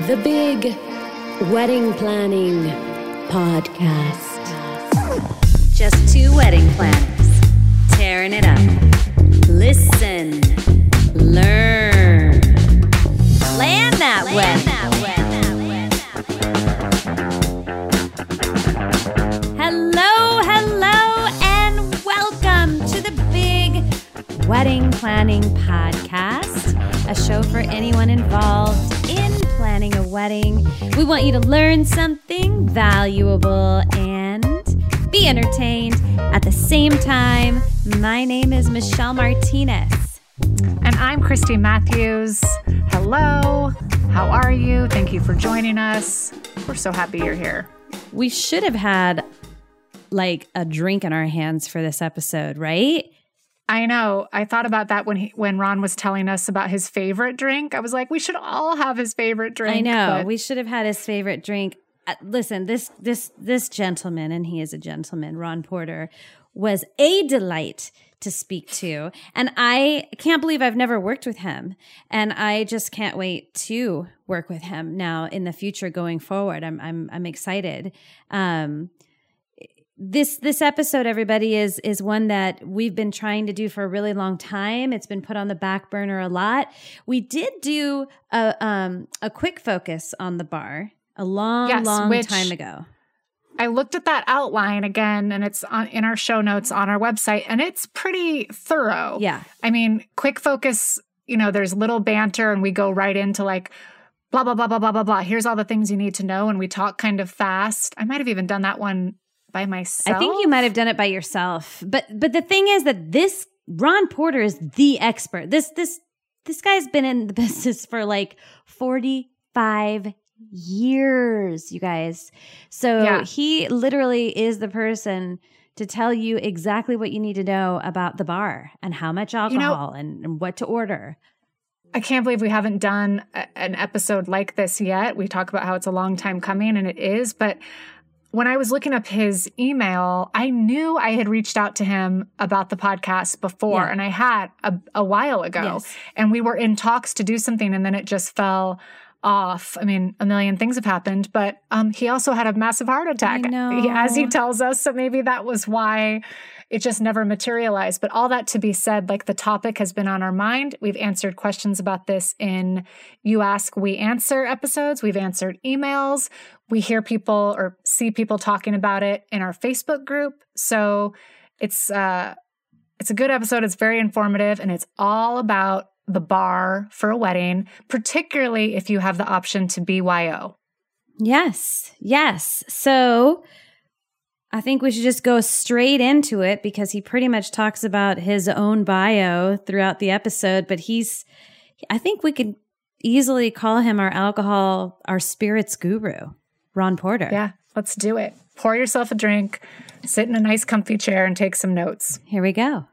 The Big Wedding Planning Podcast. Just two wedding planners tearing it up. Listen, learn, plan that wedding. Hello, and welcome to the Big Wedding Planning Podcast, a show for anyone involved in planning a wedding. We want you to learn something valuable and be entertained at the same time. My name is Michelle Martinez. And I'm Christy Matthews. Hello. How are you? Thank you for joining us. We're so happy you're here. We should have had like a drink in our hands for this episode, right? I know. I thought about that when Ron was telling us about his favorite drink. I was like, we should all have his favorite drink. I know. We should have had his favorite drink. Listen, this gentleman, and he is a gentleman, Ron Porter, was a delight to speak to. And I can't believe I've never worked with him. And I just can't wait to work with him now in the future going forward. I'm excited. This episode, everybody, is one that we've been trying to do for a really long time. It's been put on the back burner a lot. We did do a quick focus on the bar a long time ago. I looked at that outline again, and it's in our show notes on our website, and it's pretty thorough. Yeah. I mean, quick focus, there's little banter, and we go right into like, blah, blah, blah, blah, blah, blah, blah. Here's all the things you need to know, and we talk kind of fast. I might have even done that one by myself. I think you might have done it by yourself. But the thing is that this Ron Porter is the expert. This guy's been in the business for like 45 years, you guys. So He literally is the person to tell you exactly what you need to know about the bar and how much alcohol and what to order. I can't believe we haven't done an episode like this yet. We talk about how it's a long time coming, and it is, but when I was looking up his email, I knew I had reached out to him about the podcast before, and I had a while ago. Yes. And we were in talks to do something, and then it just fell off. I mean, a million things have happened, but he also had a massive heart attack, I know. as he tells us. So maybe that was why it just never materialized. But all that to be said, like the topic has been on our mind. We've answered questions about this in You Ask, We Answer episodes. We've answered emails. We hear people or see people talking about it in our Facebook group. So it's a good episode. It's very informative, and it's all about the bar for a wedding, particularly if you have the option to BYO. Yes. So I think we should just go straight into it because he pretty much talks about his own bio throughout the episode, but I think we could easily call him our spirits guru, Ron Porter. Yeah, let's do it. Pour yourself a drink, sit in a nice comfy chair, and take some notes. Here we go.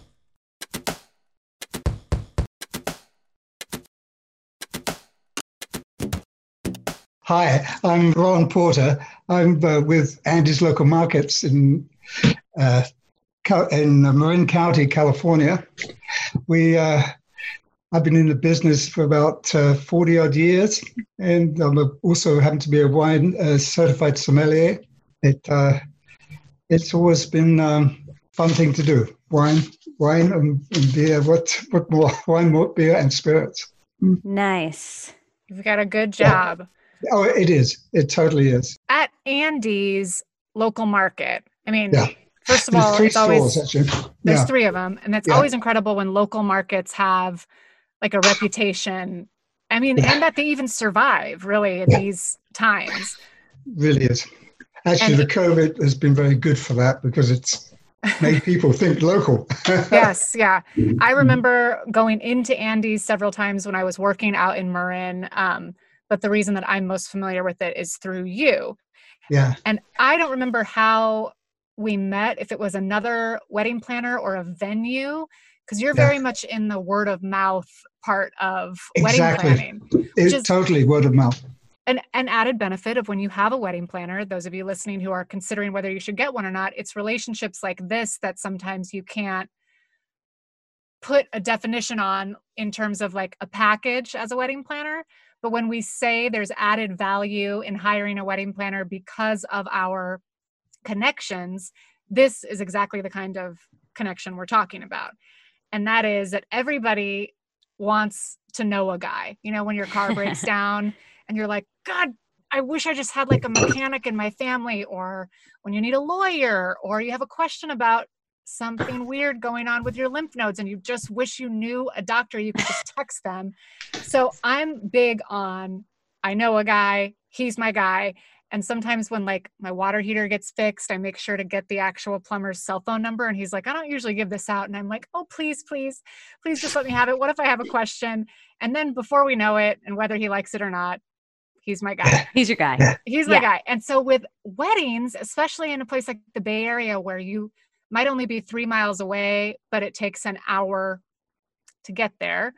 Hi, I'm Ron Porter. I'm with Andy's Local Markets in Marin County, California. I've been in the business for about 40 odd years, and I'm also happen to be a wine certified sommelier. It's always been a fun thing to do. Wine and beer. What more? Wine, more beer, and spirits. Nice. You've got a good job. Yeah. Oh, it is. It totally is. At Andy's Local Market, I mean, first of There's all, three it's always stores, actually. there's three of them, and it's always incredible when local markets have like a reputation. I mean, and that they even survive really in these times. Really is. Actually, the COVID has been very good for that because it's made people think local. Yes, yeah. I remember going into Andy's several times when I was working out in Marin. But the reason that I'm most familiar with it is through you. Yeah. And I don't remember how we met, if it was another wedding planner or a venue, because you're very much in the word of mouth part of wedding planning. It's totally word of mouth. An added benefit of when you have a wedding planner, those of you listening who are considering whether you should get one or not, it's relationships like this that sometimes you can't put a definition on in terms of like a package as a wedding planner. But when we say there's added value in hiring a wedding planner because of our connections, this is exactly the kind of connection we're talking about. And that is that everybody wants to know a guy. You know, when your car breaks down and you're like, God, I wish I just had like a mechanic in my family, or when you need a lawyer, or you have a question about something weird going on with your lymph nodes and you just wish you knew a doctor, you could just text them. So I'm big on, I know a guy, he's my guy. And sometimes when like my water heater gets fixed, I make sure to get the actual plumber's cell phone number. And he's like, I don't usually give this out. And I'm like, oh, please just let me have it. What if I have a question? And then before we know it, and whether he likes it or not, he's my guy. He's your guy. He's my guy. And so with weddings, especially in a place like the Bay Area where you might only be 3 miles away, but it takes an hour to get there.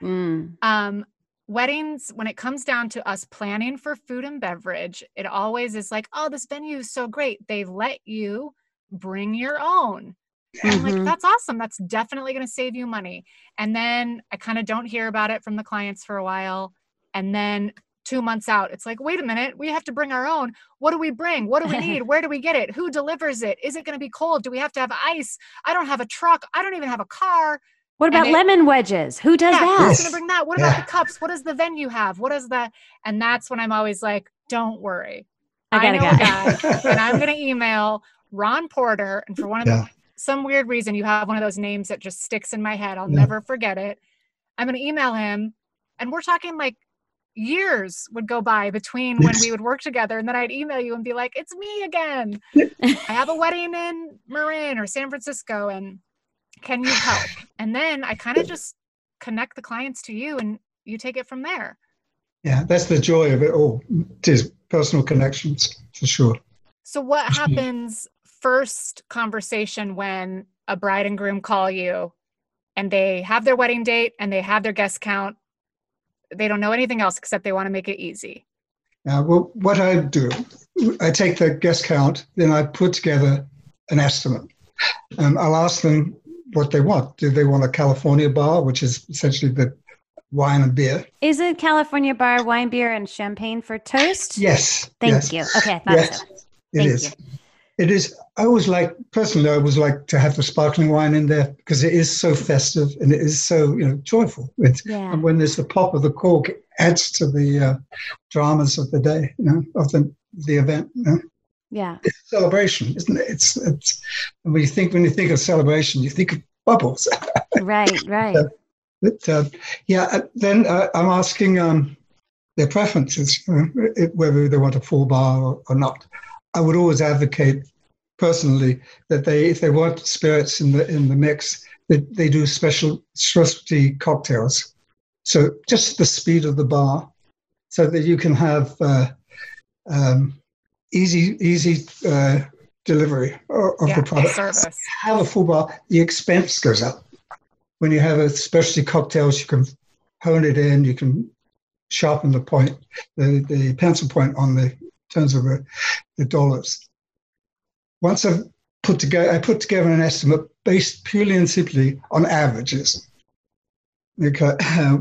Weddings, when it comes down to us planning for food and beverage, it always is like, oh, this venue is so great. They let you bring your own. I'm like, that's awesome. That's definitely going to save you money. And then I kind of don't hear about it from the clients for a while. And then 2 months out, it's like, wait a minute, we have to bring our own. What do we bring? What do we need? Where do we get it? Who delivers it? Is it going to be cold? Do we have to have ice? I don't have a truck. I don't even have a car. What about lemon wedges? Who does that? Who's going to bring that? What about the cups? What does the venue have? What is that? And that's when I'm always like, don't worry. I know a guy, and I'm going to email Ron Porter. And for some weird reason, you have one of those names that just sticks in my head. I'll never forget it. I'm going to email him. And we're talking like years would go by between when we would work together. And then I'd email you and be like, it's me again. I have a wedding in Marin or San Francisco, and can you help? And then I kind of just connect the clients to you and you take it from there. Yeah, that's the joy of it all. It is personal connections, for sure. So what happens first conversation when a bride and groom call you and they have their wedding date and they have their guest count? They don't know anything else except they want to make it easy. Well, what I do, I take the guest count, then I put together an estimate. I'll ask them what they want. Do they want a California bar, which is essentially the wine and beer? Is it California bar, wine, beer, and champagne for toast? Yes. Thank you. Okay, I thought so. It is. It is. I always like to have the sparkling wine in there because it is so festive and it is so joyful. And when there's the pop of the cork, it adds to the dramas of the day, of the event. Yeah, it's a celebration, isn't it? It's when you think of celebration, you think of bubbles. Right. Then I'm asking their preferences, whether they want a full bar or not. I would always advocate personally that if they want spirits in the mix, that they do specialty cocktails. So just the speed of the bar, so that you can have easy delivery of the product. Service. Have a full bar, the expense goes up. When you have a specialty cocktails, you can hone it in, you can sharpen the point, the pencil point on the terms of the dollars. Once I put together an estimate based purely and simply on averages. Okay,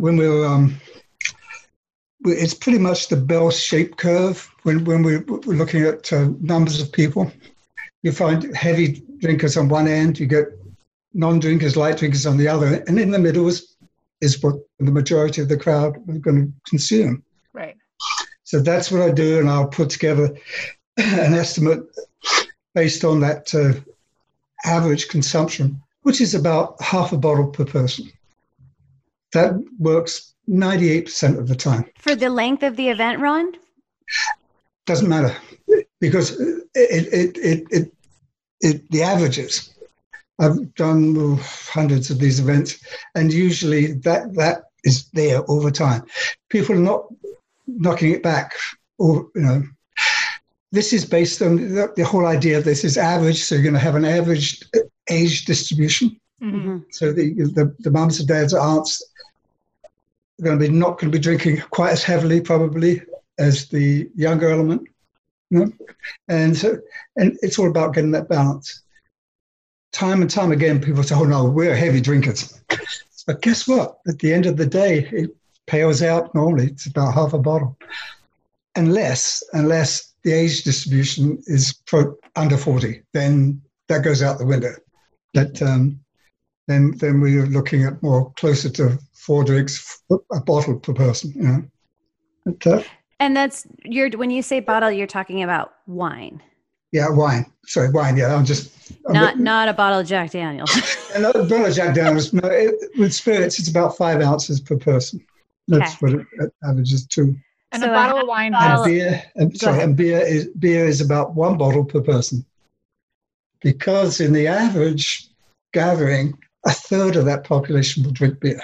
it's pretty much the bell-shaped curve when we're looking at numbers of people. You find heavy drinkers on one end, you get non-drinkers, light drinkers on the other, and in the middle is what the majority of the crowd are going to consume. Right. So that's what I do, and I'll put together an estimate based on that average consumption, which is about half a bottle per person. That works 98% of the time. For the length of the event, Ron? Doesn't matter, because the averages. I've done hundreds of these events, and usually that is there over time. People are not knocking it back, or this is based on the whole idea of this is average. So you're going to have an average age distribution. Mm-hmm. So the mums and dads, aunts, not going to be drinking quite as heavily probably as the younger element, and it's all about getting that balance. Time and time again, people say, "Oh no, we're heavy drinkers," but guess what? At the end of the day, pales out normally. It's about half a bottle, unless the age distribution is under 40. Then that goes out the window. But then we're looking at more closer to 4 drinks a bottle per person. You know. But, and that's when you say bottle, you're talking about wine. Yeah, wine. Sorry, wine. Yeah, not a bottle of Jack Daniels. Not a bottle of Jack Daniels. No, with spirits, it's about 5 ounces per person. That's what it averages to. And so a bottle of wine has beer. And beer is about 1 bottle per person. Because in the average gathering, a third of that population will drink beer.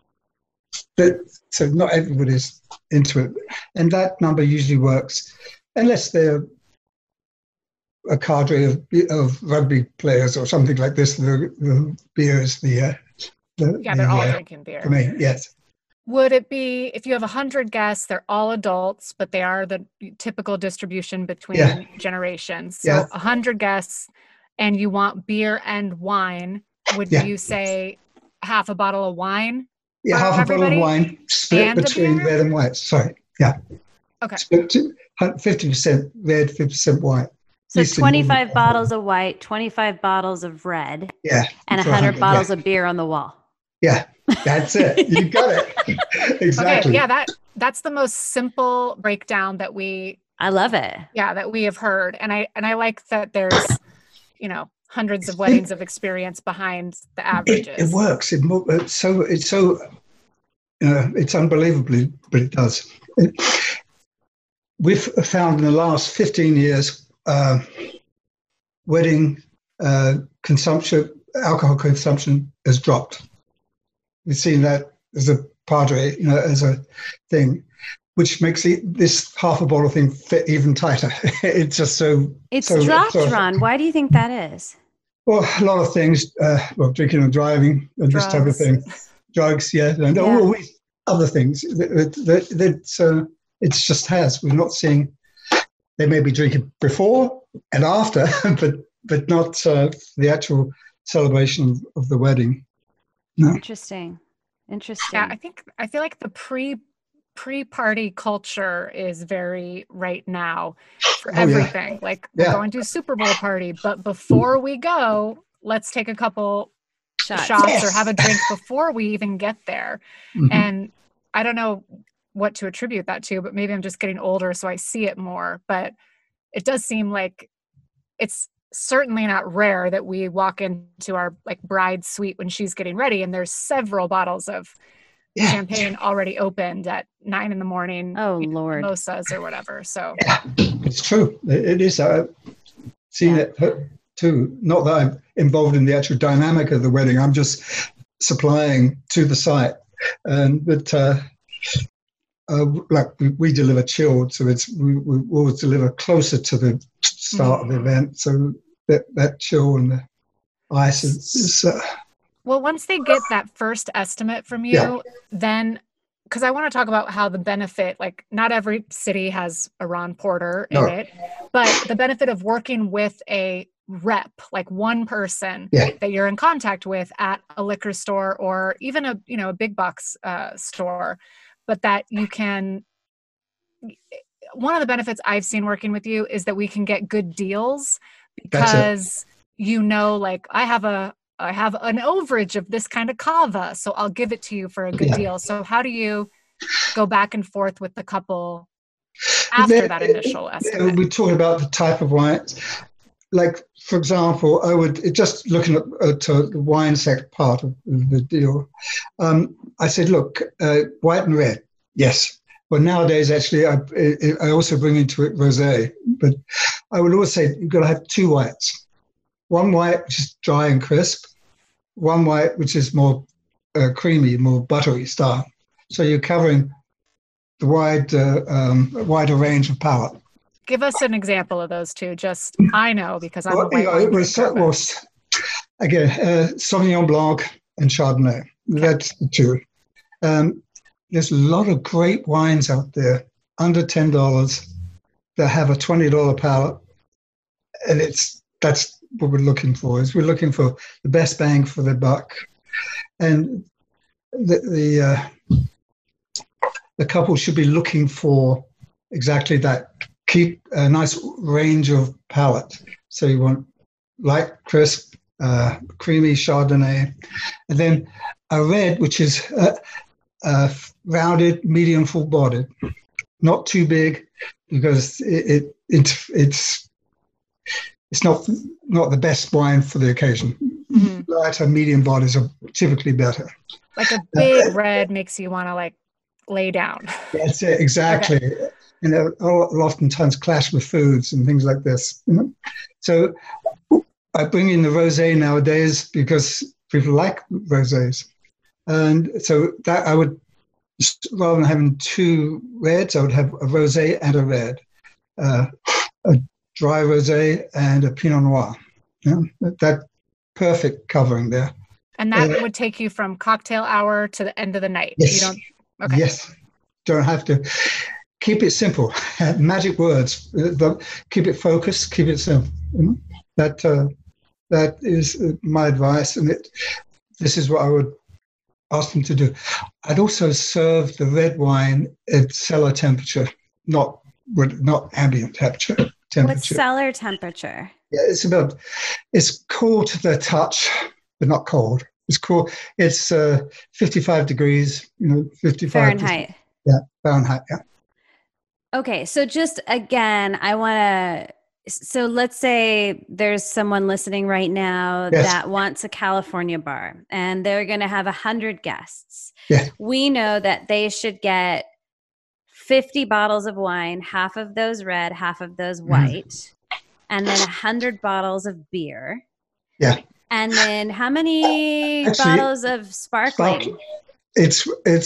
So not everybody's into it, and that number usually works, unless they're a cadre of rugby players or something like this. The beer is they're all drinking beer. For me, yes. Would it be, if you have 100 guests, they're all adults, but they are the typical distribution between generations. So 100 guests, and you want beer and wine. Would you say half a bottle of wine? Yeah, half a bottle of wine split between red and white. Sorry, yeah. Okay. Split 50% red, 50% white. So 25 bottles of white, 25 bottles of red. Yeah. And 100 bottles of beer on the wall. Yeah, that's it. You got it. Exactly. Okay, yeah, that's the most simple breakdown that I love it. Yeah, that we have heard. And I like that there's, hundreds of weddings of experience behind the averages. It works. It's unbelievably, but it does. We've found in the last 15 years, wedding alcohol consumption has dropped. We've seen that as a padre, as a thing, which makes this half a bottle thing fit even tighter. It's just so... It's dropped, Ron. Why do you think that is? Well, a lot of things, drinking and driving and this type of thing. Drugs, and always other things. It just has. We're not seeing... They may be drinking before and after, but not the actual celebration of the wedding. No. Interesting. Yeah, I feel like the pre-party culture is very right now for everything. Like we're going to a Super Bowl party, but before we go, let's take a couple shots or have a drink before we even get there. Mm-hmm. And I don't know what to attribute that to, but maybe I'm just getting older, so I see it more. But it does seem like it's certainly not rare that we walk into our bride suite when she's getting ready and there's several bottles of champagne already opened at 9 a.m. Oh, Lord. Mimosas or whatever. So it's true. It is. I've seen it too. Not that I'm involved in the actual dynamic of the wedding. I'm just supplying to the site. But we deliver chilled, so we always deliver closer to the start of the event. So that chill and the ice is well, once they get that first estimate from you, then, because I want to talk about how the benefit, not every city has a Ron Porter in it, but the benefit of working with a rep, one person that you're in contact with at a liquor store or even a big box store, but that you can. One of the benefits I've seen working with you is that we can get good deals because I have an overage of this kind of cava, so I'll give it to you for a good deal. So how do you go back and forth with the couple after that initial estimate? We talk about the type of wines. For example, I would, just looking at the wine sect part of the deal, I said, look, white and red, yes. Well, nowadays, actually, I also bring into it rosé, but I would always say you've got to have 2 whites. One white, which is dry and crisp. One white, which is more creamy, more buttery style. So you're covering the wider range of palate. Give us an example of those 2. Just, I know, because I'm a white wine drinker. Again, Sauvignon Blanc and Chardonnay. That's the 2. There's a lot of great wines out there under $10 that have a $20 palate, and that's what we're looking for. We're looking for the best bang for the buck, and the the couple should be looking for exactly that. Keep a nice range of palate. So you want light, crisp, creamy Chardonnay, and then a red, which is rounded, medium, full-bodied, not too big, because it's not the best wine for the occasion. Mm-hmm. Lighter, medium bodies are typically better. Like a big red makes you want to like lay down. That's it, exactly. Okay. And they'll oftentimes clash with foods and things like this. You know? So I bring in the rosé nowadays because people like rosés. And so that I would, rather than having two reds, I would have a rosé and a red, a dry rosé and a Pinot Noir. You know, that perfect covering there. And that would take you from cocktail hour to the end of the night. Yes. You don't, okay. Yes. Don't have to. Keep it simple. Magic words. But keep it focused. Keep it simple. You know? That is my advice, and this is what I would ask them to do. I'd also serve the red wine at cellar temperature, not ambient temperature. What's cellar temperature? Yeah, it's cool to the touch, but not cold. It's cool. It's 55 degrees. 55 Fahrenheit. Yeah, Fahrenheit. Yeah. Okay, so just again, so let's say there's someone listening right now that wants a California bar, and they're going to have 100 guests. Yeah. We know that they should get 50 bottles of wine, half of those red, half of those white, and then 100 bottles of beer. Yeah. And then how many bottles of sparkling? It's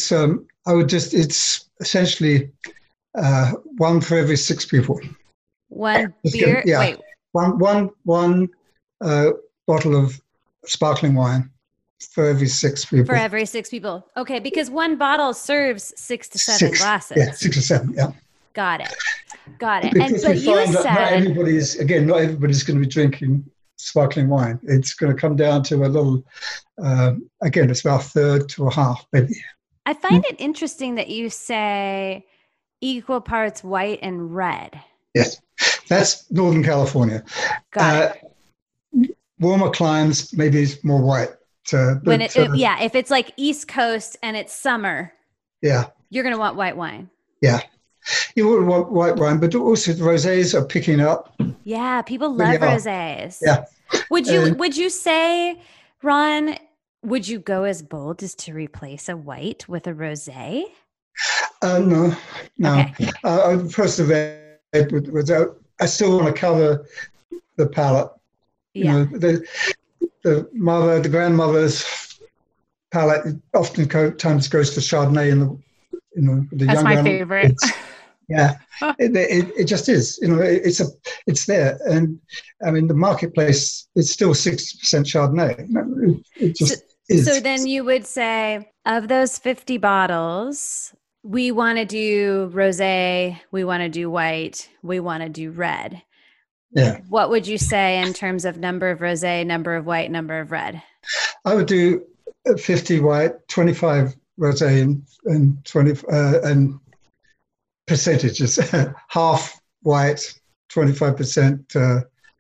essentially one for every 6 people. One beer? Yeah. Wait. One bottle of sparkling wine for every 6 people. For every 6 people. Okay, because one bottle serves 6 to 7 glasses. Yeah, 6 to 7, yeah. Got it. But you said not everybody's going to be drinking sparkling wine. It's going to come down to a little, again, it's about a third to a half, maybe. I find it interesting that you say equal parts white and red. Yes, that's Northern California. Got it. Warmer climes, maybe it's more white. If it's like East Coast and it's summer, you're going to want white wine. Yeah. You would want white wine, but also the rosés are picking up. Yeah, people love rosés. Yeah. Would you say, Ron, would you go as bold as to replace a white with a rosé? No. Okay. First of all, I still want to cover the palate. Yeah. The grandmother's palate oftentimes goes to Chardonnay in the That's younger. my favorite. Yeah, it just is. It's there, and I mean the marketplace is still 60% Chardonnay. It just is. So then you would say of those 50 bottles, we want to do rosé, we want to do white, we want to do red. Yeah. What would you say in terms of number of rosé, number of white, number of red? I would do 50 white, 25 rosé, and 20 and percentages. Half white, 25%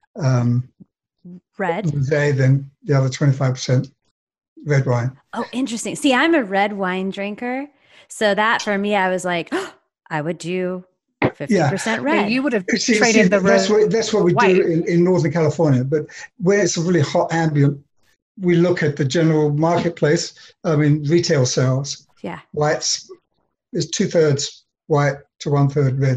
red rosé, then the other 25% red wine. Oh, interesting. See, I'm a red wine drinker, so that for me, I was like, I would do 50% red. Yeah, you would have traded the red. That's what we do in Northern California. But where it's a really hot ambient, we look at the general marketplace. I mean, retail sales. Yeah. Whites is 2/3 white to 1/3 red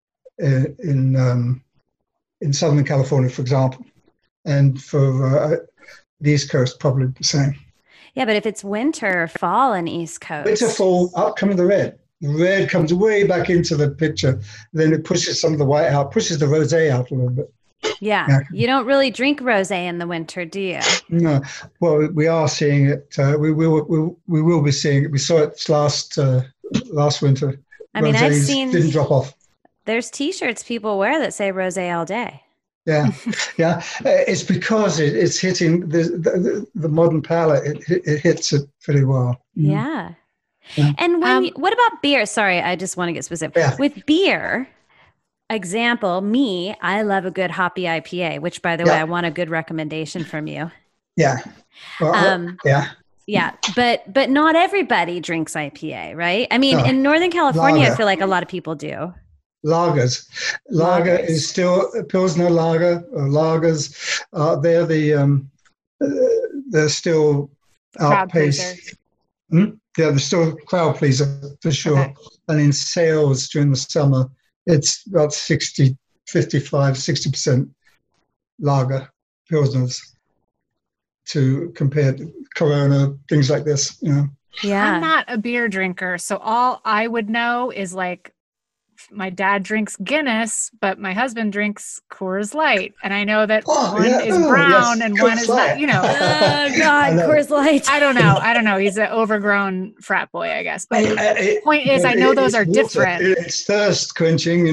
in Southern California, for example, and for the East Coast, probably the same. Yeah, but if it's winter or fall in East Coast. Winter, fall, up coming the red. The red comes way back into the picture. Then it pushes some of the white out, pushes the rosé out a little bit. Yeah. You don't really drink rosé in the winter, do you? No. Well, we are seeing it. We will be seeing it. We saw it last winter. I mean, I've seen didn't drop off. There's T-shirts people wear that say rosé all day. Yeah, yeah. It's because it's hitting the modern palate. It hits it pretty well. Yeah. And what about beer? Sorry, I just want to get specific. Yeah. With beer, example, I love a good hoppy IPA, which by the way, I want a good recommendation from you. Yeah. Well, Yeah, but not everybody drinks IPA, right? I mean, in Northern California, I feel like a lot of people do. Lagers. Lager is still Pilsner lager or lagers. They're still outpaced. Yeah, they're still crowd pleaser for sure. Okay. And in sales during the summer, it's about 60% lager Pilsners to compare to Corona, things like this, Yeah. I'm not a beer drinker, so all I would know is like my dad drinks Guinness, but my husband drinks Coors Light. And I know that one is brown and one is not, Oh, God, Coors Light. I don't know. He's an overgrown frat boy, I guess. But the point is, I know those are different. It's thirst quenching,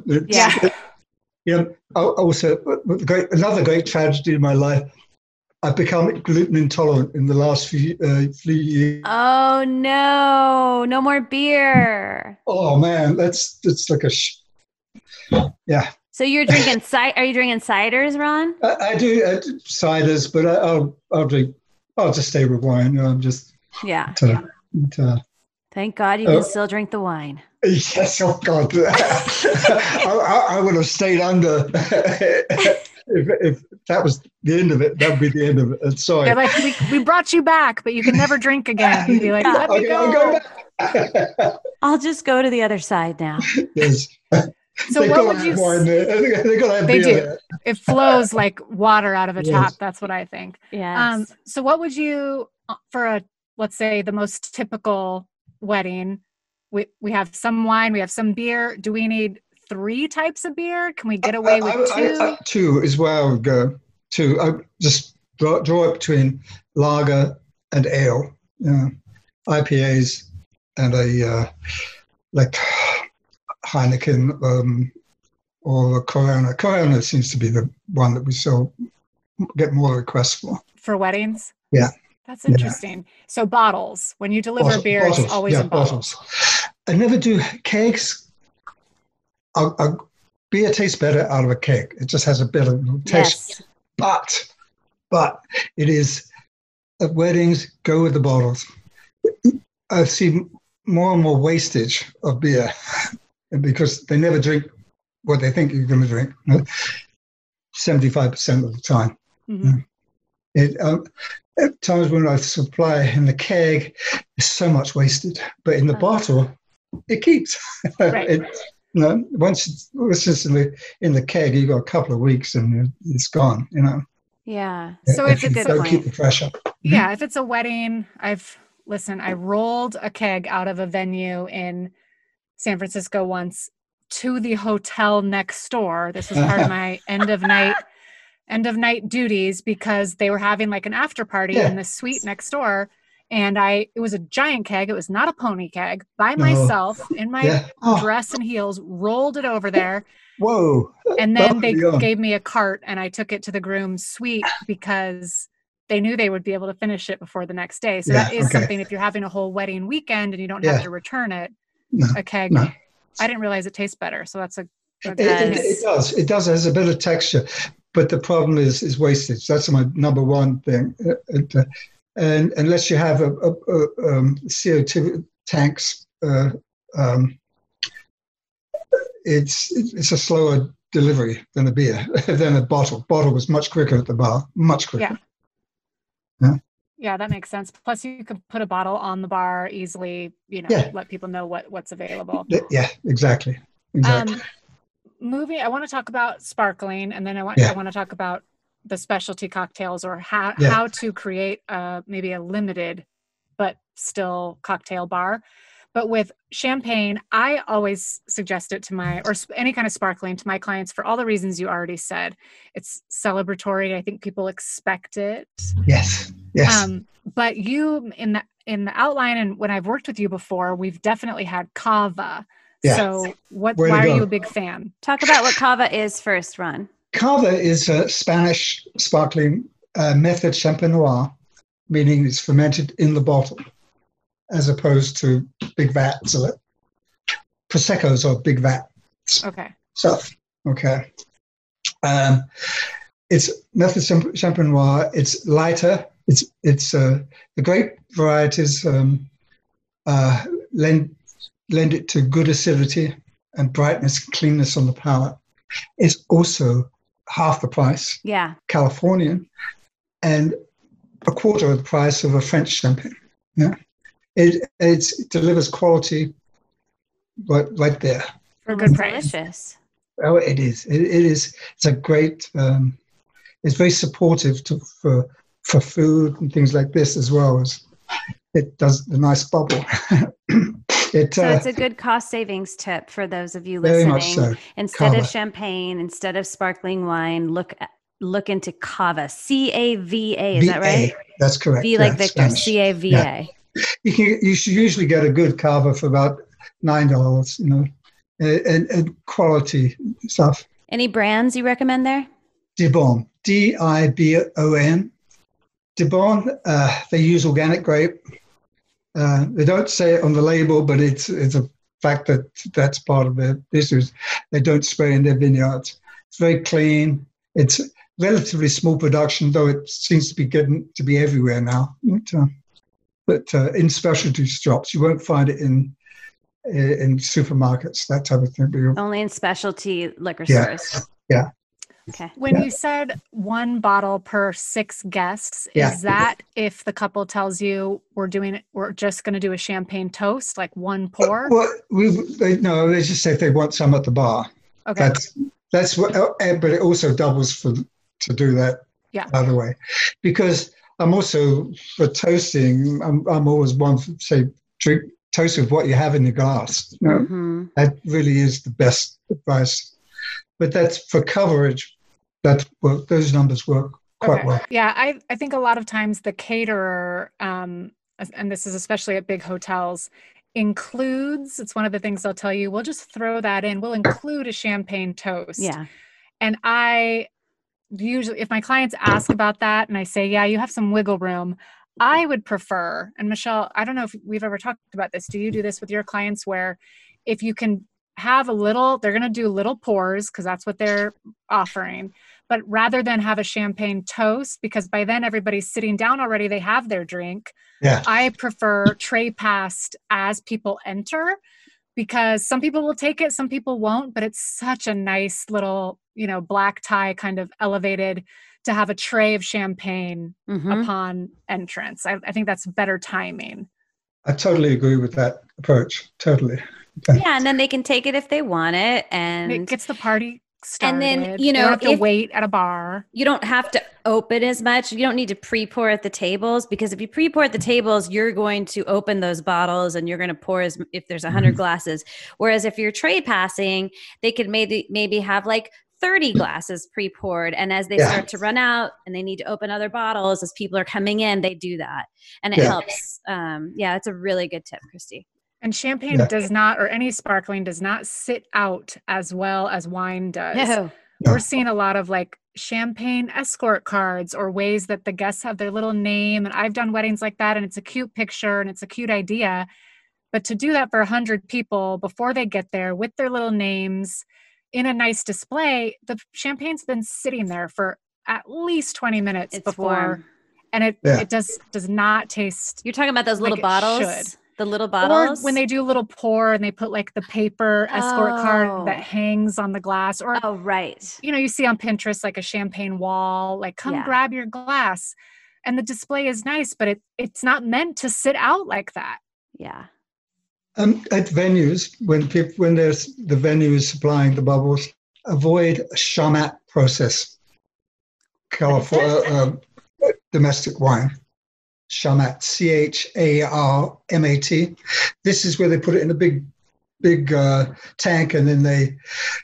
Also, another great tragedy in my life, I've become gluten intolerant in the last few years. Oh no! No more beer. Oh man, that's like yeah. So you're drinking Are you drinking ciders, Ron? I do ciders, but I'll drink. I'll just stay with wine. I'm just Thank God you can still drink the wine. Yes, oh God, I would have stayed under. If that was the end of it, that would be the end of it. Sorry. They're like, we brought you back, but you can never drink again. You'd be like, let me go. I'll go back. I'll just go to the other side now. Yes. So what would you say? They do. There. It flows like water out of a tap. That's what I think. Yes. So what would you, for let's say the most typical wedding, we have some wine, we have some beer. Do we need 3 types of beer? Can we get away with 2? 2 is where I would go. 2. I just draw it between lager and ale. IPAs and a like Heineken or a Corona. Corona seems to be the one that we get more requests for. For weddings? Yeah. That's interesting. Yeah. So bottles. When you deliver beer, it's always in bottles. I never do kegs. Beer tastes better out of a keg. It just has a better taste. Yes. But it is, at weddings, go with the bottles. I've seen more and more wastage of beer because they never drink what they think you're going to drink. 75% of the time. Mm-hmm. At times when I supply in the keg, there's so much wasted. But in the bottle, it keeps. Right. Once it's in the keg, you got a couple of weeks and it's gone. Yeah. So it's a good point. Keep the pressure. Yeah, if it's a wedding, I rolled a keg out of a venue in San Francisco once to the hotel next door. This was part of my end of night duties because they were having like an after party in the suite next door. And it was a giant keg. It was not a pony keg. By myself in my dress and heels, rolled it over there. Whoa. And then they gave me a cart and I took it to the groom's suite because they knew they would be able to finish it before the next day. So that is something, if you're having a whole wedding weekend and you don't have to return it, a keg. No. I didn't realize it tastes better. So that's it does. It does. It has a bit of texture. But the problem is wastage. That's my number one thing. And unless you have a CO2 tanks, it's a slower delivery than a beer, than a bottle. Bottle was much quicker at the bar, much quicker. Yeah, that makes sense. Plus, you could put a bottle on the bar easily. Let people know what's available. Yeah, exactly. I want to talk about sparkling, and then I want to talk about the specialty cocktails or how to create maybe a limited but still cocktail bar. But with champagne, I always suggest it or any kind of sparkling to my clients for all the reasons you already said. It's celebratory. I think people expect it. Yes. But you in the outline, and when I've worked with you before, we've definitely had cava. Yeah. So why are you a big fan? Talk about what cava is first, Ron. Cava is a Spanish sparkling method champenois, meaning it's fermented in the bottle. as opposed to big vats. Prosecco's are big vat stuff. Okay. It's Method Champenois. It's lighter. It's the grape varieties lend it to good acidity and brightness, cleanness on the palate. It's also half the price. Yeah. Californian, and a quarter of the price of a French champagne. Yeah. It delivers quality right there. For a good price. Delicious. Oh, it is. It is. It's a great. It's very supportive for food and things like this, as well as it does the nice bubble. So it's a good cost savings tip for those of you very listening. Much so. Instead Cava. of champagne, instead of sparkling wine, look into Cava. C-A-V-A. Is that right? That's correct. V like Victor. Spanish. C-A-V-A. Yeah. You should usually get a good Cava for about $9. You know, and quality stuff. Any brands you recommend there? Dibon. D-I-B-O-N. Dibon. They use organic grape. They don't say it on the label, but it's a fact that's part of their business. They don't spray in their vineyards. It's very clean. It's relatively small production, though it seems to be getting to be everywhere now. But in specialty shops, you won't find it in supermarkets, that type of thing. Only in specialty liquor stores. Yeah. Okay. When you said 1 bottle per 6 guests, is that if the couple tells you we're just going to do a champagne toast, like 1 pour? Well, they just say if they want some at the bar. Okay. That's what, but it also doubles to do that other way, because I'm also for toasting. I'm always one for say toast with what you have in your glass. You know? Mm-hmm. That really is the best advice. But that's for coverage. Those numbers work quite well. Yeah, I think a lot of times the caterer, and this is especially at big hotels, includes, it's one of the things they'll tell you, we'll just throw that in. We'll include a champagne toast. Yeah. And I usually, if my clients ask about that and I say, yeah, you have some wiggle room, I would prefer, and Michelle, I don't know if we've ever talked about this. Do you do this with your clients where if you can have a little, they're going to do little pours because that's what they're offering. But rather than have a champagne toast, because by then everybody's sitting down already, they have their drink. Yeah. I prefer tray passed as people enter, because some people will take it, some people won't, but it's such a nice little, black tie kind of elevated to have a tray of champagne upon entrance. I think that's better timing. I totally agree with that approach. Totally. Yeah, and then they can take it if they want it, and it gets the party started. And then you don't have to wait at a bar. You don't have to open as much. You don't need to pre-pour at the tables, because if you pre-pour at the tables, you're going to open those bottles and you're going to pour if there's 100 glasses. Whereas if you're tray passing, they could maybe have like 30 glasses pre-poured, and as they start to run out and they need to open other bottles as people are coming in, they do that, and it helps. It's a really good tip, Christy. And champagne does not, or any sparkling does not sit out as well as wine does. No. We're seeing a lot of like champagne escort cards, or ways that the guests have their little name. And I've done weddings like that, and it's a cute picture and it's a cute idea. But to do that for 100 people before they get there with their little names in a nice display, the champagne's been sitting there for at least 20 minutes before. Warm. And it does not taste. You're talking about those little like bottles? The little bottles? Or when they do a little pour and they put like the paper escort card that hangs on the glass. Or, right. You see on Pinterest, like a champagne wall, like come grab your glass. And the display is nice, but it's not meant to sit out like that. Yeah. At venues, when there's the venue is supplying the bubbles, avoid a Chamat process. California domestic wine. Chamat, C-H-A-R-M-A-T. This is where they put it in a big tank, and then they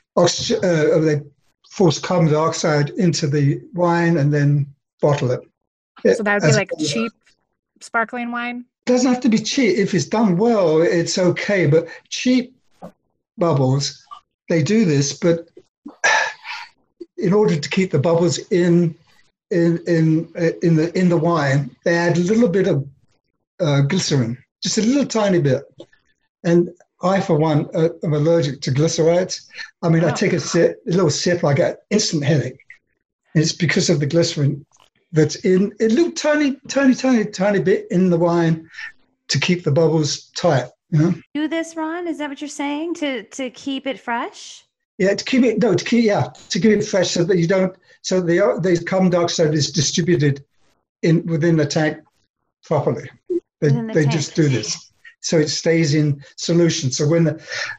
force carbon dioxide into the wine and then bottle it. So that would be like cheap sparkling wine? Doesn't have to be cheap. If it's done well, it's okay. But cheap bubbles, they do this, but in order to keep the bubbles in the wine, they add a little bit of glycerin just a little tiny bit. And I, for one, am allergic to glycerides. I mean, I take a little sip, I get instant headache. And it's because of the glycerin that's in a little tiny bit in the wine to keep the bubbles tight. You know? Do this, Ron? Is that what you're saying? To keep it fresh? Yeah, to keep it fresh so that you don't. So the carbon dioxide is distributed within the tank properly. They just do this, so it stays in solution. So when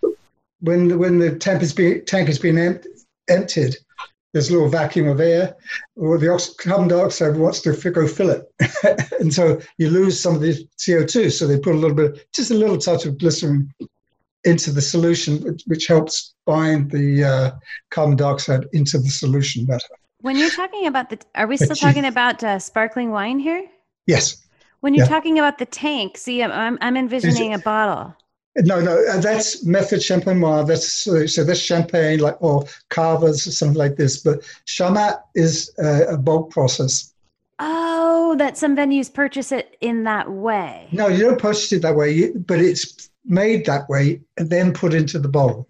the tank is being emptied, there's a little vacuum of air, or the carbon dioxide wants to go fill it, and so you lose some of the CO2. So they put just a little touch of glycerin into the solution, which helps bind the carbon dioxide into the solution better. When you're talking about are we still talking about sparkling wine here? Yes. When you're talking about the tank, see, I'm envisioning a bottle. No, that's method champenois. That's champagne, or carvers or something like this. But Chamat is a bulk process. Oh, that some venues purchase it in that way. No, you don't purchase it that way, but it's made that way and then put into the bottle.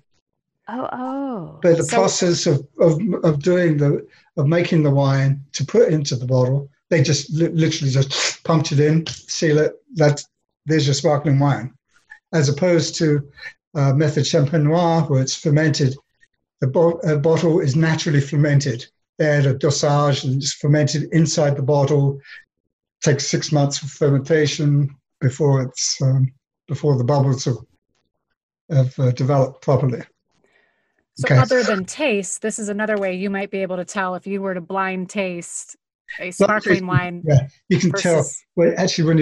Oh. But the process of making the wine to put into the bottle, they just literally just pumped it in, seal it. There's your sparkling wine. As opposed to method champenois, where it's fermented, the bottle is naturally fermented. They add a dosage and it's fermented inside the bottle. It takes 6 months of fermentation before the bubbles have developed properly. So other than taste, this is another way you might be able to tell if you were to blind taste a sparkling wine. Yeah, you can tell. When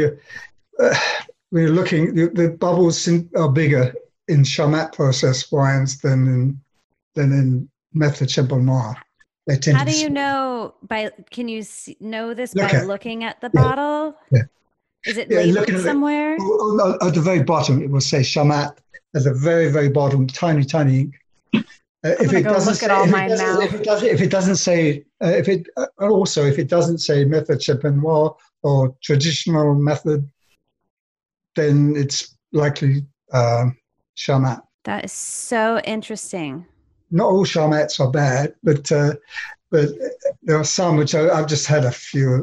you're looking, the bubbles know bigger in Chamat process wines than in method champenois. How do you know? Can you know this by looking at the bottle? Yeah. Is it labeled somewhere? At the very bottom, it will say Chamat at the very, very bottom, tiny ink. If it doesn't say method champenois or traditional method, then it's likely Chamat. That is so interesting. Not all Chamats are bad, but there are some which I've just had a few,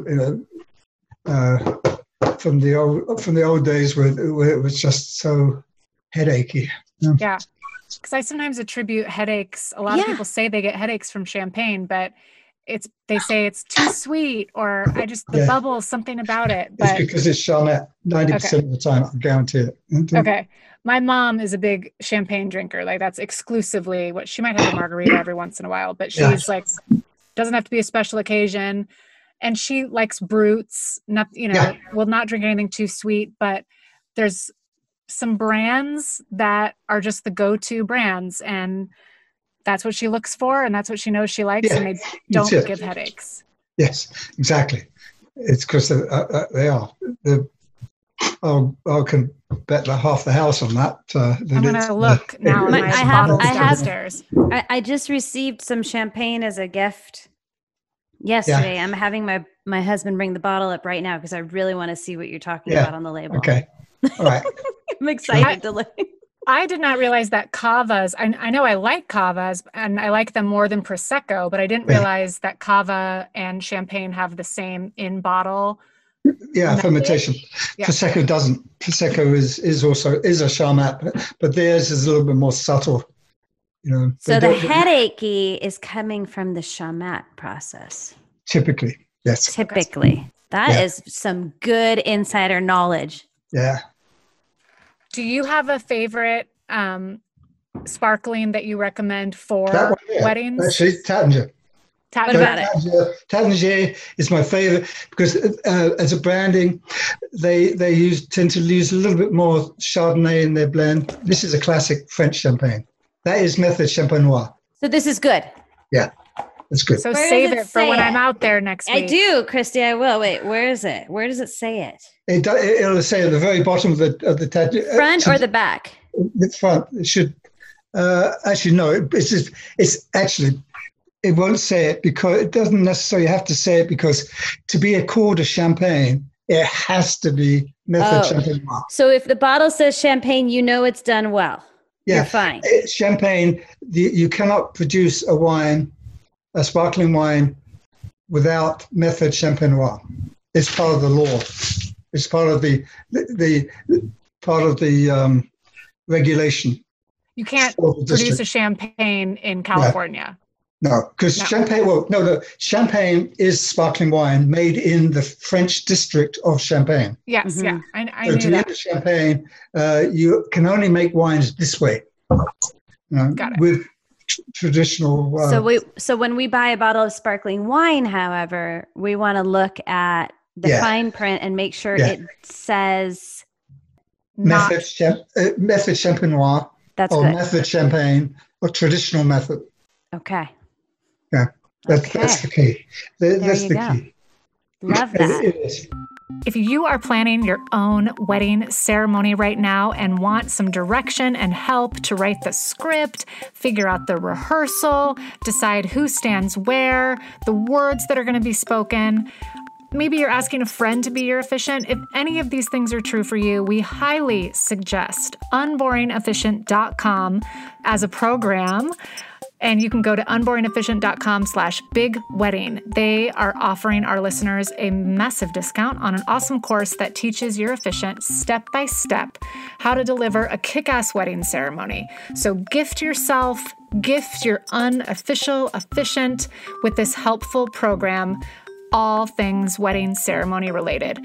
from the old days where it was just so headachy. Yeah, because I sometimes attribute headaches. A lot of people say they get headaches from champagne, but they say it's too sweet, or the bubble, something about it. But it's because it's Chamat 90% of the time, I guarantee it. Okay. My mom is a big champagne drinker. Like, that's exclusively what she might have a margarita every once in a while, but she's doesn't have to be a special occasion. And she likes brutes, will not drink anything too sweet, but there's some brands that are just the go-to brands, and that's what she looks for, and that's what she knows she likes, and they don't give headaches. Yes, exactly. It's because they are. I can bet half the house on that. I'm going to look now. I just received some champagne as a gift yesterday. Yeah. I'm having my husband bring the bottle up right now because I really want to see what you're talking about on the label. Okay. All right. I'm excited to look. I did not realize that Cavas, I know I like Cavas and I like them more than Prosecco, but I didn't realize that Cava and champagne have the same in bottle. Yeah, fermentation. Yeah. Prosecco doesn't. Prosecco is a Chamat, but theirs is a little bit more subtle. So the headachy is coming from the Chamat process. Typically, yes. That is some good insider knowledge. Yeah. Do you have a favorite sparkling that you recommend for weddings? Actually, Taittinger. What about it? Taittinger is my favorite because as a branding, they tend to use a little bit more Chardonnay in their blend. This is a classic French champagne. That is method champenois. So this is good. Yeah, it's good. So save it for when I'm out there next week. I do, Christy. I will. Wait, where is it? Where does it say it? It'll say at the very bottom of the Taittinger. Front or the back? The front. It should. Actually, no. It's actually. It won't say it because it doesn't necessarily have to say it because to be called a champagne, It has to be method champenois. So if the bottle says champagne, you know it's done well. Yeah. You're fine. Champagne, you cannot produce a sparkling wine, without method champenois. It's part of the law. It's part of the regulation. You can't produce a champagne in California. No, because champagne is sparkling wine made in the French district of Champagne. Yes, Mm-hmm. yeah, I So knew to that. get champagne, you can only make wines this way. Got it. With traditional. So when we buy a bottle of sparkling wine, however, we want to look at the fine print and make sure it says method champenois, that's or good. method champagne, or traditional method. Okay. Yeah, that's the key. That's you the go. key. Love that. It is. If you are planning your own wedding ceremony right now and want some direction and help to write the script, figure out the rehearsal, decide who stands where, the words that are going to be spoken, maybe you're asking a friend to be your officiant. If any of these things are true for you, we highly suggest unboringofficiant.com as a program. And you can go to unboringofficiant.com/bigwedding. They are offering our listeners a massive discount on an awesome course that teaches your officiant step by step how to deliver a kick-ass wedding ceremony. So gift yourself, gift your unofficial officiant with this helpful program. All things wedding ceremony related.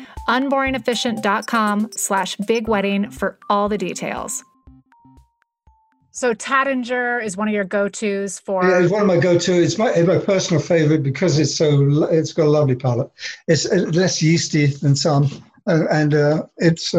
unboringofficiant.com/bigwedding for all the details. So Taittinger is one of your go-tos for... Yeah, it's one of my go-to. It's my personal favorite because it's got a lovely palate. It's less yeasty than some, and it's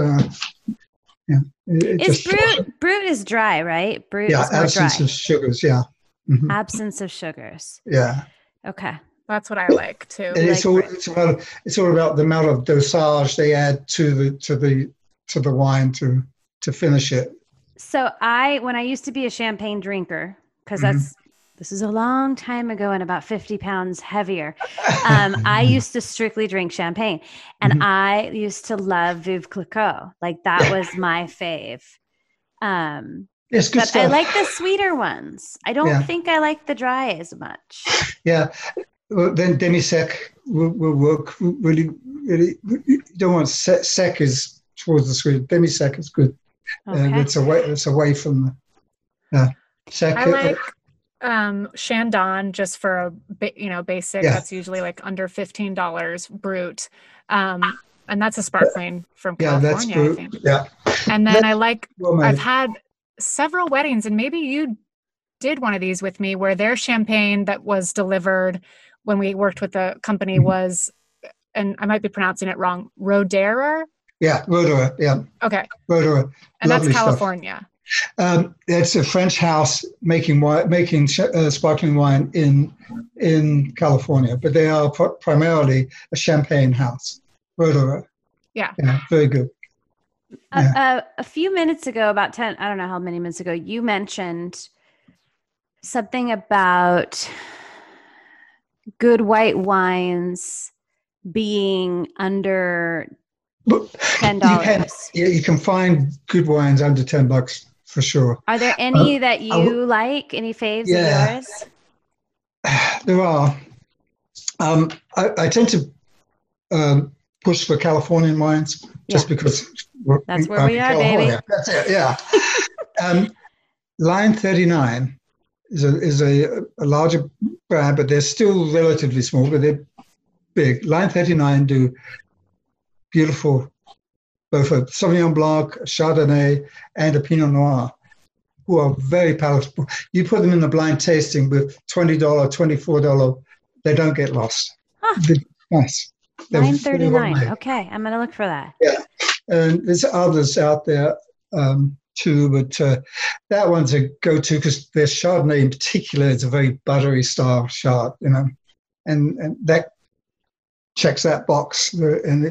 Brut is dry, right? Brut yeah, is more absence dry. of sugars. Yeah, mm-hmm. Absence of sugars. Yeah. Okay. That's what I like too. And it's all about the amount of dosage they add to the wine to finish it. So when I used to be a champagne drinker, because this is a long time ago and about 50 pounds heavier, I used to strictly drink champagne, and I used to love Veuve Clicquot. Like that was my fave. It's good but stuff. I like the sweeter ones. I don't think I like the dry as much. Yeah. Well, then demi-sec will work really, really. You don't want sec is towards the sweet. Demi-sec is good. Okay. It's away from the sec. I like Chandon just for a basic. Yeah. That's usually like under $15 Brut, and that's a sparkling from California. That's Brut. I think. Yeah. And then I've had several weddings, and maybe you did one of these with me, where their champagne that was delivered when we worked with the company was, and I might be pronouncing it wrong, Roederer. Yeah, Roederer. Yeah. Okay. Roederer. And Lovely that's California. It's a French house making sparkling wine in California, but they are primarily a champagne house. Roederer. Yeah. Very good. A few minutes ago, about 10, I don't know how many minutes ago, you mentioned something about good white wines being under $10. You can find good wines under $10 for sure. Are there any that you like? Any faves of yours? There are. I tend to push for Californian wines just because that's where we are, California. baby. That's it. Yeah. Line 39 is a larger brand, but they're still relatively small, but they're big. Line 39 do beautiful, both a Sauvignon Blanc, a Chardonnay, and a Pinot Noir, who are very palatable. You put them in the blind tasting with $20, $24, they don't get lost. They're nice. Line 39. Okay, I'm going to look for that. Yeah, and there's others out there too, but that one's a go-to because their Chardonnay in particular is a very buttery style Chard, and that checks that box, and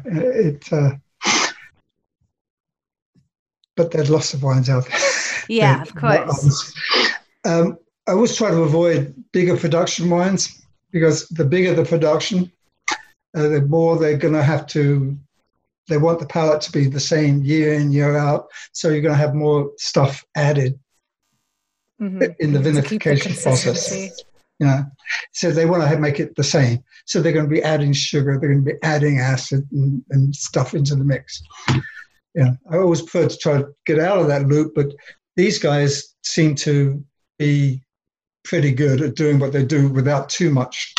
but there's lots of wines out there. Yeah, of course. I always try to avoid bigger production wines because the bigger the production, the more they're going to have to. They want the palate to be the same year in, year out, so you're going to have more stuff added in the vinification process. So they want to make it the same. So they're going to be adding sugar, they're going to be adding acid and stuff into the mix. I always prefer to try to get out of that loop, but these guys seem to be pretty good at doing what they do without too much,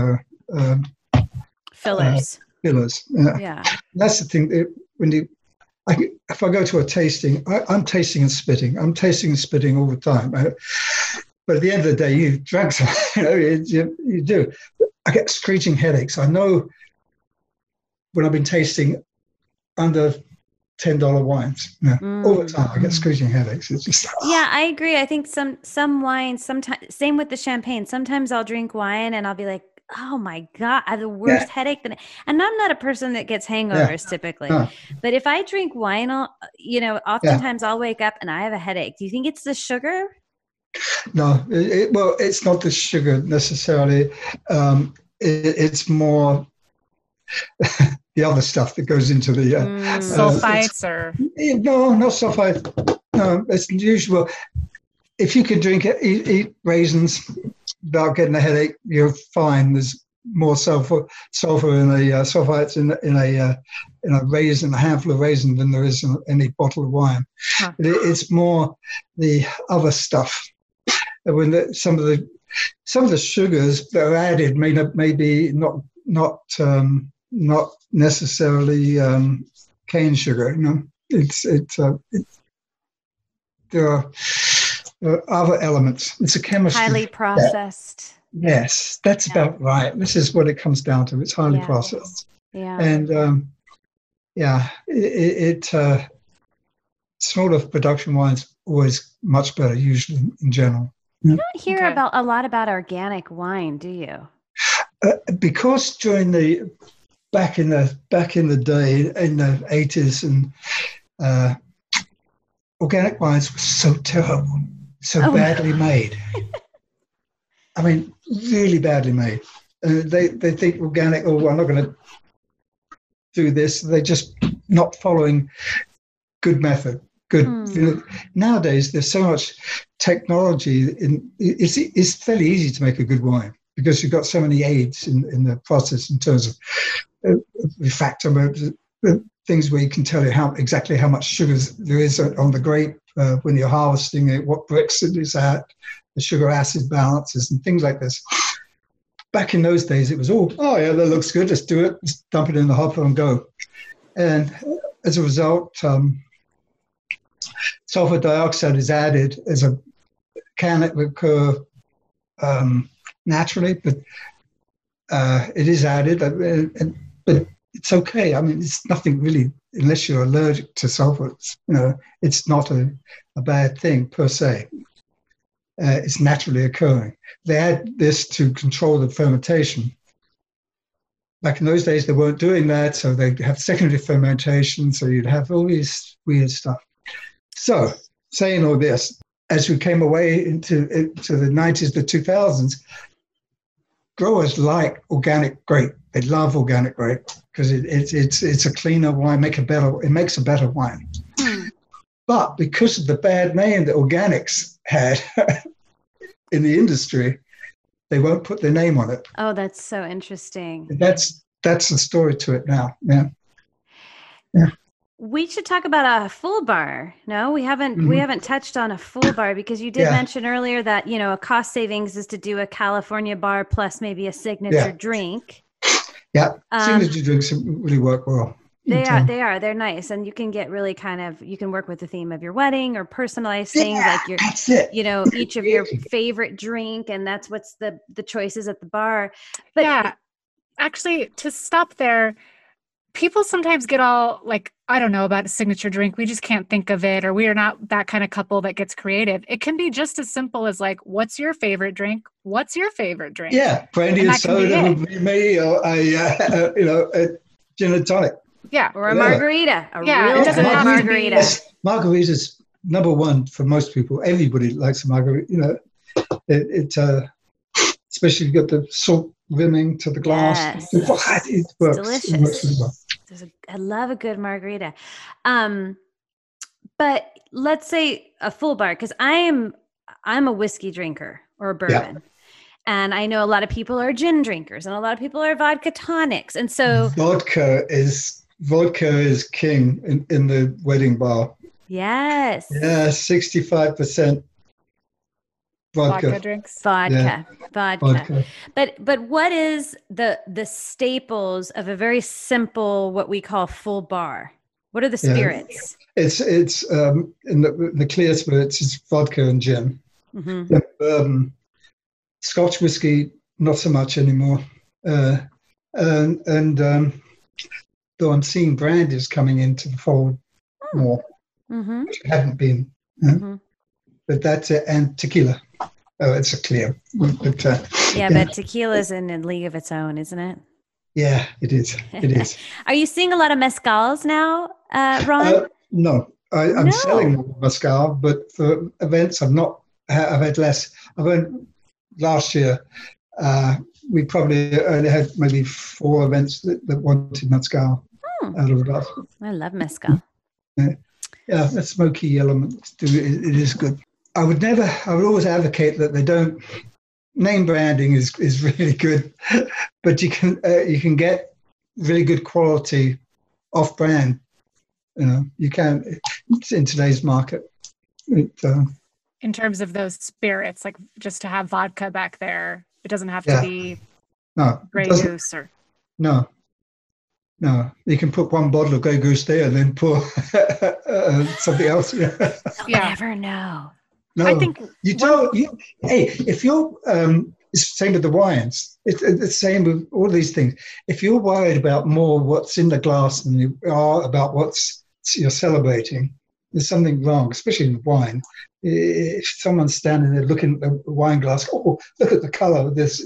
fillers. Fillers. Yeah. That's the thing. If I go to a tasting, I'm tasting and spitting. I'm tasting and spitting all the time. But at the end of the day, you drank some, you do. I get screeching headaches. I know when I've been tasting under $10 wines, all the time, I get screeching headaches. It's just yeah, I agree. I think some wines, sometimes, same with the champagne. Sometimes I'll drink wine and I'll be like, oh my God, I have the worst headache. And I'm not a person that gets hangovers typically. But if I drink wine, oftentimes I'll wake up and I have a headache. Do you think it's the sugar? No, it's not the sugar necessarily. It's more the other stuff that goes into the sulfites no, not sulfite. No, it's usual. If you can eat raisins without getting a headache, you're fine. There's more sulfur in the sulfites in a raisin, a handful of raisin, than there is in any bottle of wine. It's more the other stuff. When some of the sugars that are added may be not necessarily cane sugar. There are other elements. It's a chemistry. Highly processed. Yes, that's about right. This is what it comes down to. It's highly processed. Yeah. And smaller production wine's always much better, usually in general. You don't hear a lot about organic wine, do you? Because during back in the day, in the 80s, and organic wines were so terrible, badly made. I mean, really badly made. They think organic, I'm not going to do this. They're just not following good method. Good. Nowadays, there's so much technology. It's fairly easy to make a good wine because you've got so many aids in the process in terms of refractometer, things where you can tell you exactly how much sugar there is on the grape when you're harvesting it, what Brix it is at, the sugar acid balances, and things like this. Back in those days, it was all, that looks good, let's do it, just dump it in the hopper and go. And as a result, sulfur dioxide is added as can it occur naturally, but it is added, but it's okay. I mean, it's nothing really, unless you're allergic to sulfates, it's not a bad thing per se. It's naturally occurring. They add this to control the fermentation. Back in those days, they weren't doing that, so they have secondary fermentation, so you'd have all these weird stuff. So, saying all this, as we came away into the 90s, the 2000s, growers like organic grape. They love organic grape because it's a cleaner wine, it makes a better wine. But because of the bad name that organics had in the industry, they won't put their name on it. Oh, that's so interesting. That's the story to it now. Yeah. We should talk about a full bar. No, we haven't touched on a full bar because you did mention earlier that, a cost savings is to do a California bar plus maybe a signature drink. Yeah. Signature drinks really work well. They are. They're nice. And you can get really you can work with the theme of your wedding or personalize things like each of your favorite drink. And that's what's the choices at the bar. But actually, to stop there, people sometimes get all like, I don't know about a signature drink. We just can't think of it, or we are not that kind of couple that gets creative. It can be just as simple as like, what's your favorite drink? What's your favorite drink? Yeah, brandy and soda would be me, or a gin and tonic. Yeah, or a margarita. It doesn't have margarita. Margarita's number one for most people. Everybody likes a margarita. It especially if you've got the salt rimming to the glass. Yes. It works. It's It works delicious. really well. I love a good margarita. But let's say a full bar, because I'm a whiskey drinker or a bourbon. Yeah. And I know a lot of people are gin drinkers and a lot of people are vodka tonics. And so vodka is king in the wedding bar. yes. Yeah, 65% vodka. drinks. Vodka. Vodka. But what is the staples of a very simple, what we call full bar? What are the spirits? It's in the clear spirits, it's vodka and gin. Mm-hmm. Scotch whiskey, not so much anymore. And though I'm seeing brandies coming into the fold more, which haven't been. But that's it, and tequila. Oh, it's a clear. But, but tequila's in a league of its own, isn't it? Yeah, it is. It is. Are you seeing a lot of mezcals now, Ron? No, I'm selling mezcal, but for events, I've had less. Last year, we probably only had maybe 4 events that wanted mezcal out of that. I love mezcal. Yeah, the smoky element, it is good. I would always advocate that they don't. Name branding is really good, but you can get really good quality off brand. You can in today's market. In terms of those spirits, like just to have vodka back there, it doesn't have to be Grey Goose or no. You can put one bottle of Grey Goose there and then pour something else. You'll never know. No, I think you don't. If you're, it's the same with the wines. It's the same with all these things. If you're worried about more what's in the glass than you are about you're celebrating, there's something wrong, especially in wine. If someone's standing there looking at the wine glass, oh, look at the color of this.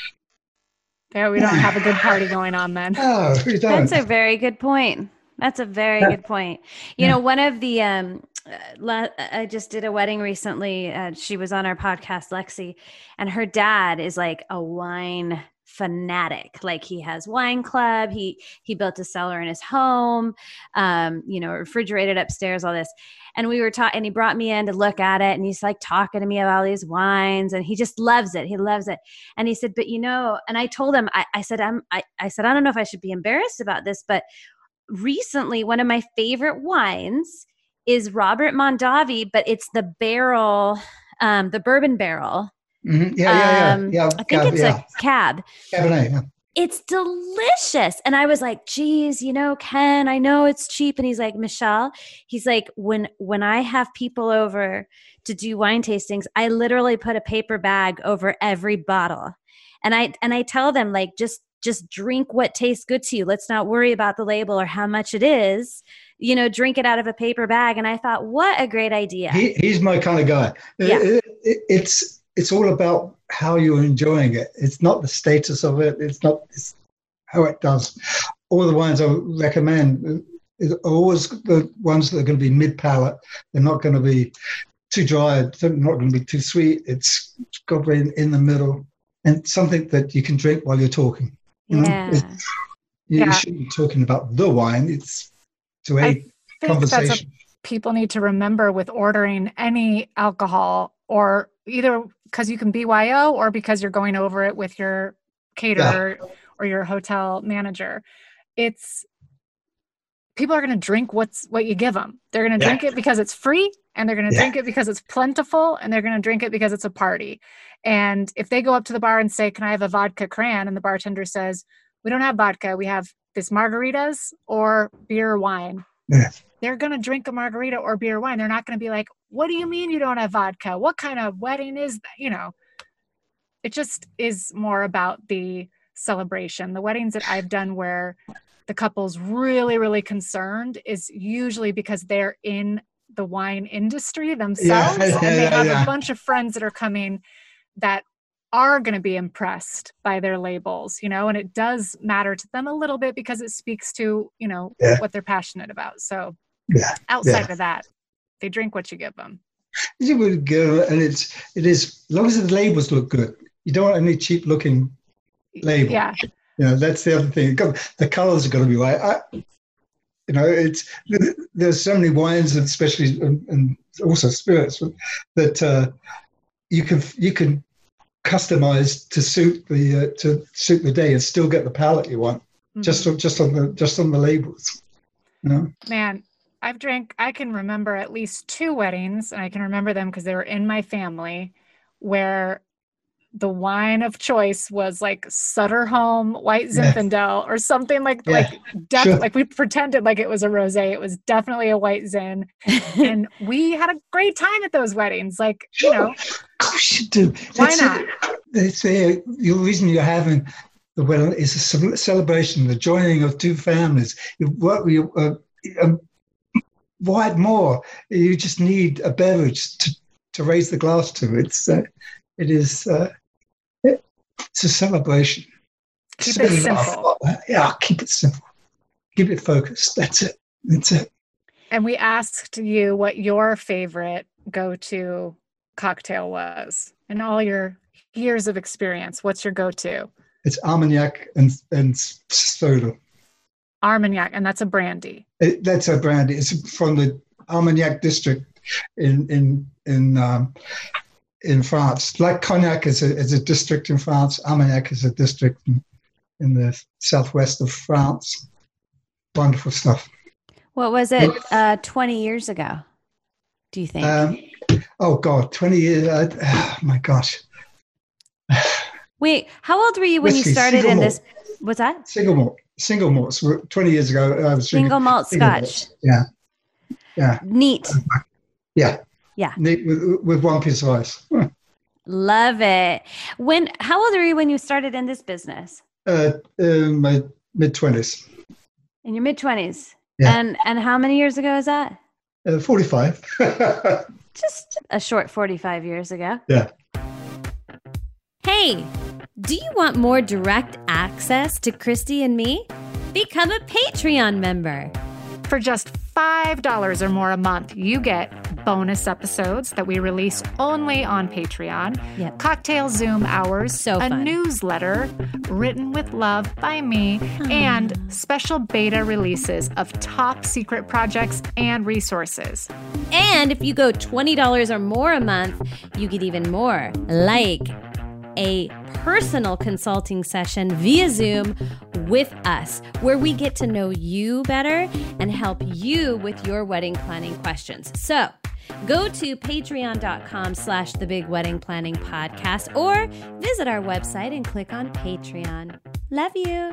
we don't have a good party going on then. No, we don't. That's a very good point. Good point. You know, one of the, I just did a wedding recently. She was on our podcast, Lexi, and her dad is like a wine fanatic. Like he has wine club. He built a cellar in his home, refrigerated upstairs, all this. And we were talking, and he brought me in to look at it, and he's like talking to me about all these wines, and he just loves it. He loves it. And he said, but and I told him, I said, I don't know if I should be embarrassed about this, but recently one of my favorite wines is Robert Mondavi, but it's the barrel, the bourbon barrel. Mm-hmm. Yeah. I think it's a cab. Cabernet. Yeah. It's delicious. And I was like, geez, Ken, I know it's cheap. And he's like, Michelle, he's like, when I have people over to do wine tastings, I literally put a paper bag over every bottle. And I tell them, like, just drink what tastes good to you. Let's not worry about the label or how much it is. Drink it out of a paper bag. And I thought, what a great idea. He's my kind of guy. Yeah. It's all about how you're enjoying it. It's not the status of it. It's how it does. All the wines I recommend are always the ones that are going to be mid-palate. They're not going to be too dry. They're not going to be too sweet. It's got to be in the middle, and something that you can drink while you're talking. You shouldn't be talking about the wine. It's to a conversation. That's people need to remember with ordering any alcohol, or either because you can BYO or because you're going over it with your caterer or your hotel manager. People are going to drink what you give them. They're going to drink it because it's free, and they're going to drink it because it's plentiful, and they're going to drink it because it's a party. And if they go up to the bar and say, can I have a vodka cran? And the bartender says, we don't have vodka. We have this margaritas or beer or wine. Yeah. They're going to drink a margarita or beer or wine. They're not going to be like, what do you mean you don't have vodka? What kind of wedding is that? It just is more about the celebration. The weddings that I've done where the couple's really, really concerned is usually because they're in the wine industry themselves. And they have a bunch of friends that are coming that are going to be impressed by their labels, and it does matter to them a little bit because it speaks to, what they're passionate about. So outside of that, they drink what you give them. You would go, and it is as long as the labels look good. You don't want any cheap looking label. Yeah. That's the other thing. The colors are got to be right. There's so many wines, and especially and also spirits, that you can customize to suit the day and still get the palate you want. Just on the labels. Man, I can remember at least 2 weddings, and I can remember them because they were in my family, where the wine of choice was like Sutter Home White Zinfandel or something like we pretended like it was a rosé. It was definitely a White Zin, and we had a great time at those weddings. Like, Of course you do. Why not? They say the reason you're having the wedding is a celebration, the joining of 2 families. What more? You just need a beverage to raise the glass to. It's a celebration. Keep it simple. Yeah, keep it simple. Keep it focused. That's it. And we asked you what your favorite go-to cocktail was in all your years of experience. What's your go-to? It's Armagnac and soda. Armagnac, and that's a brandy. That's a brandy. It's from the Armagnac district in France. Like Cognac is a district in France, Armagnac is a district in the southwest of France. Wonderful stuff. What was it 20 years ago, do you think? Oh, God, 20 years. Oh, my gosh. Wait, how old were you when you started in this? What's that? Single malts. 20 years ago, I was single malt Scotch. Yeah. Neat. Yeah. Yeah. Neat with 1 piece of ice. Love it. How old were you when you started in this business? In my mid-20s. In your mid-20s. Yeah. And how many years ago is that? 45. Just a short 45 years ago. Yeah. Hey, do you want more direct access to Christy and me? Become a Patreon member. For just $5 or more a month, you get bonus episodes that we release only on Patreon, cocktail Zoom hours, So fun. Newsletter written with love by me, and special beta releases of top secret projects and resources. And if you go $20 or more a month, you get even more, like a personal consulting session via Zoom with us, where we get to know you better and help you with your wedding planning questions. So go to patreon.com/The Big Wedding Planning Podcast, or visit our website and click on Patreon. Love you.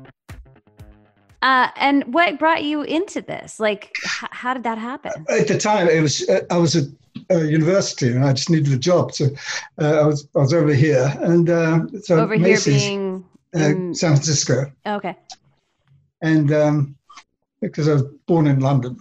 And what brought you into this? Like, how did that happen? At the time, I was at university and I just needed a job. So I was over here. And so Over Macy's, here being San Francisco. Okay. And because I was born in London.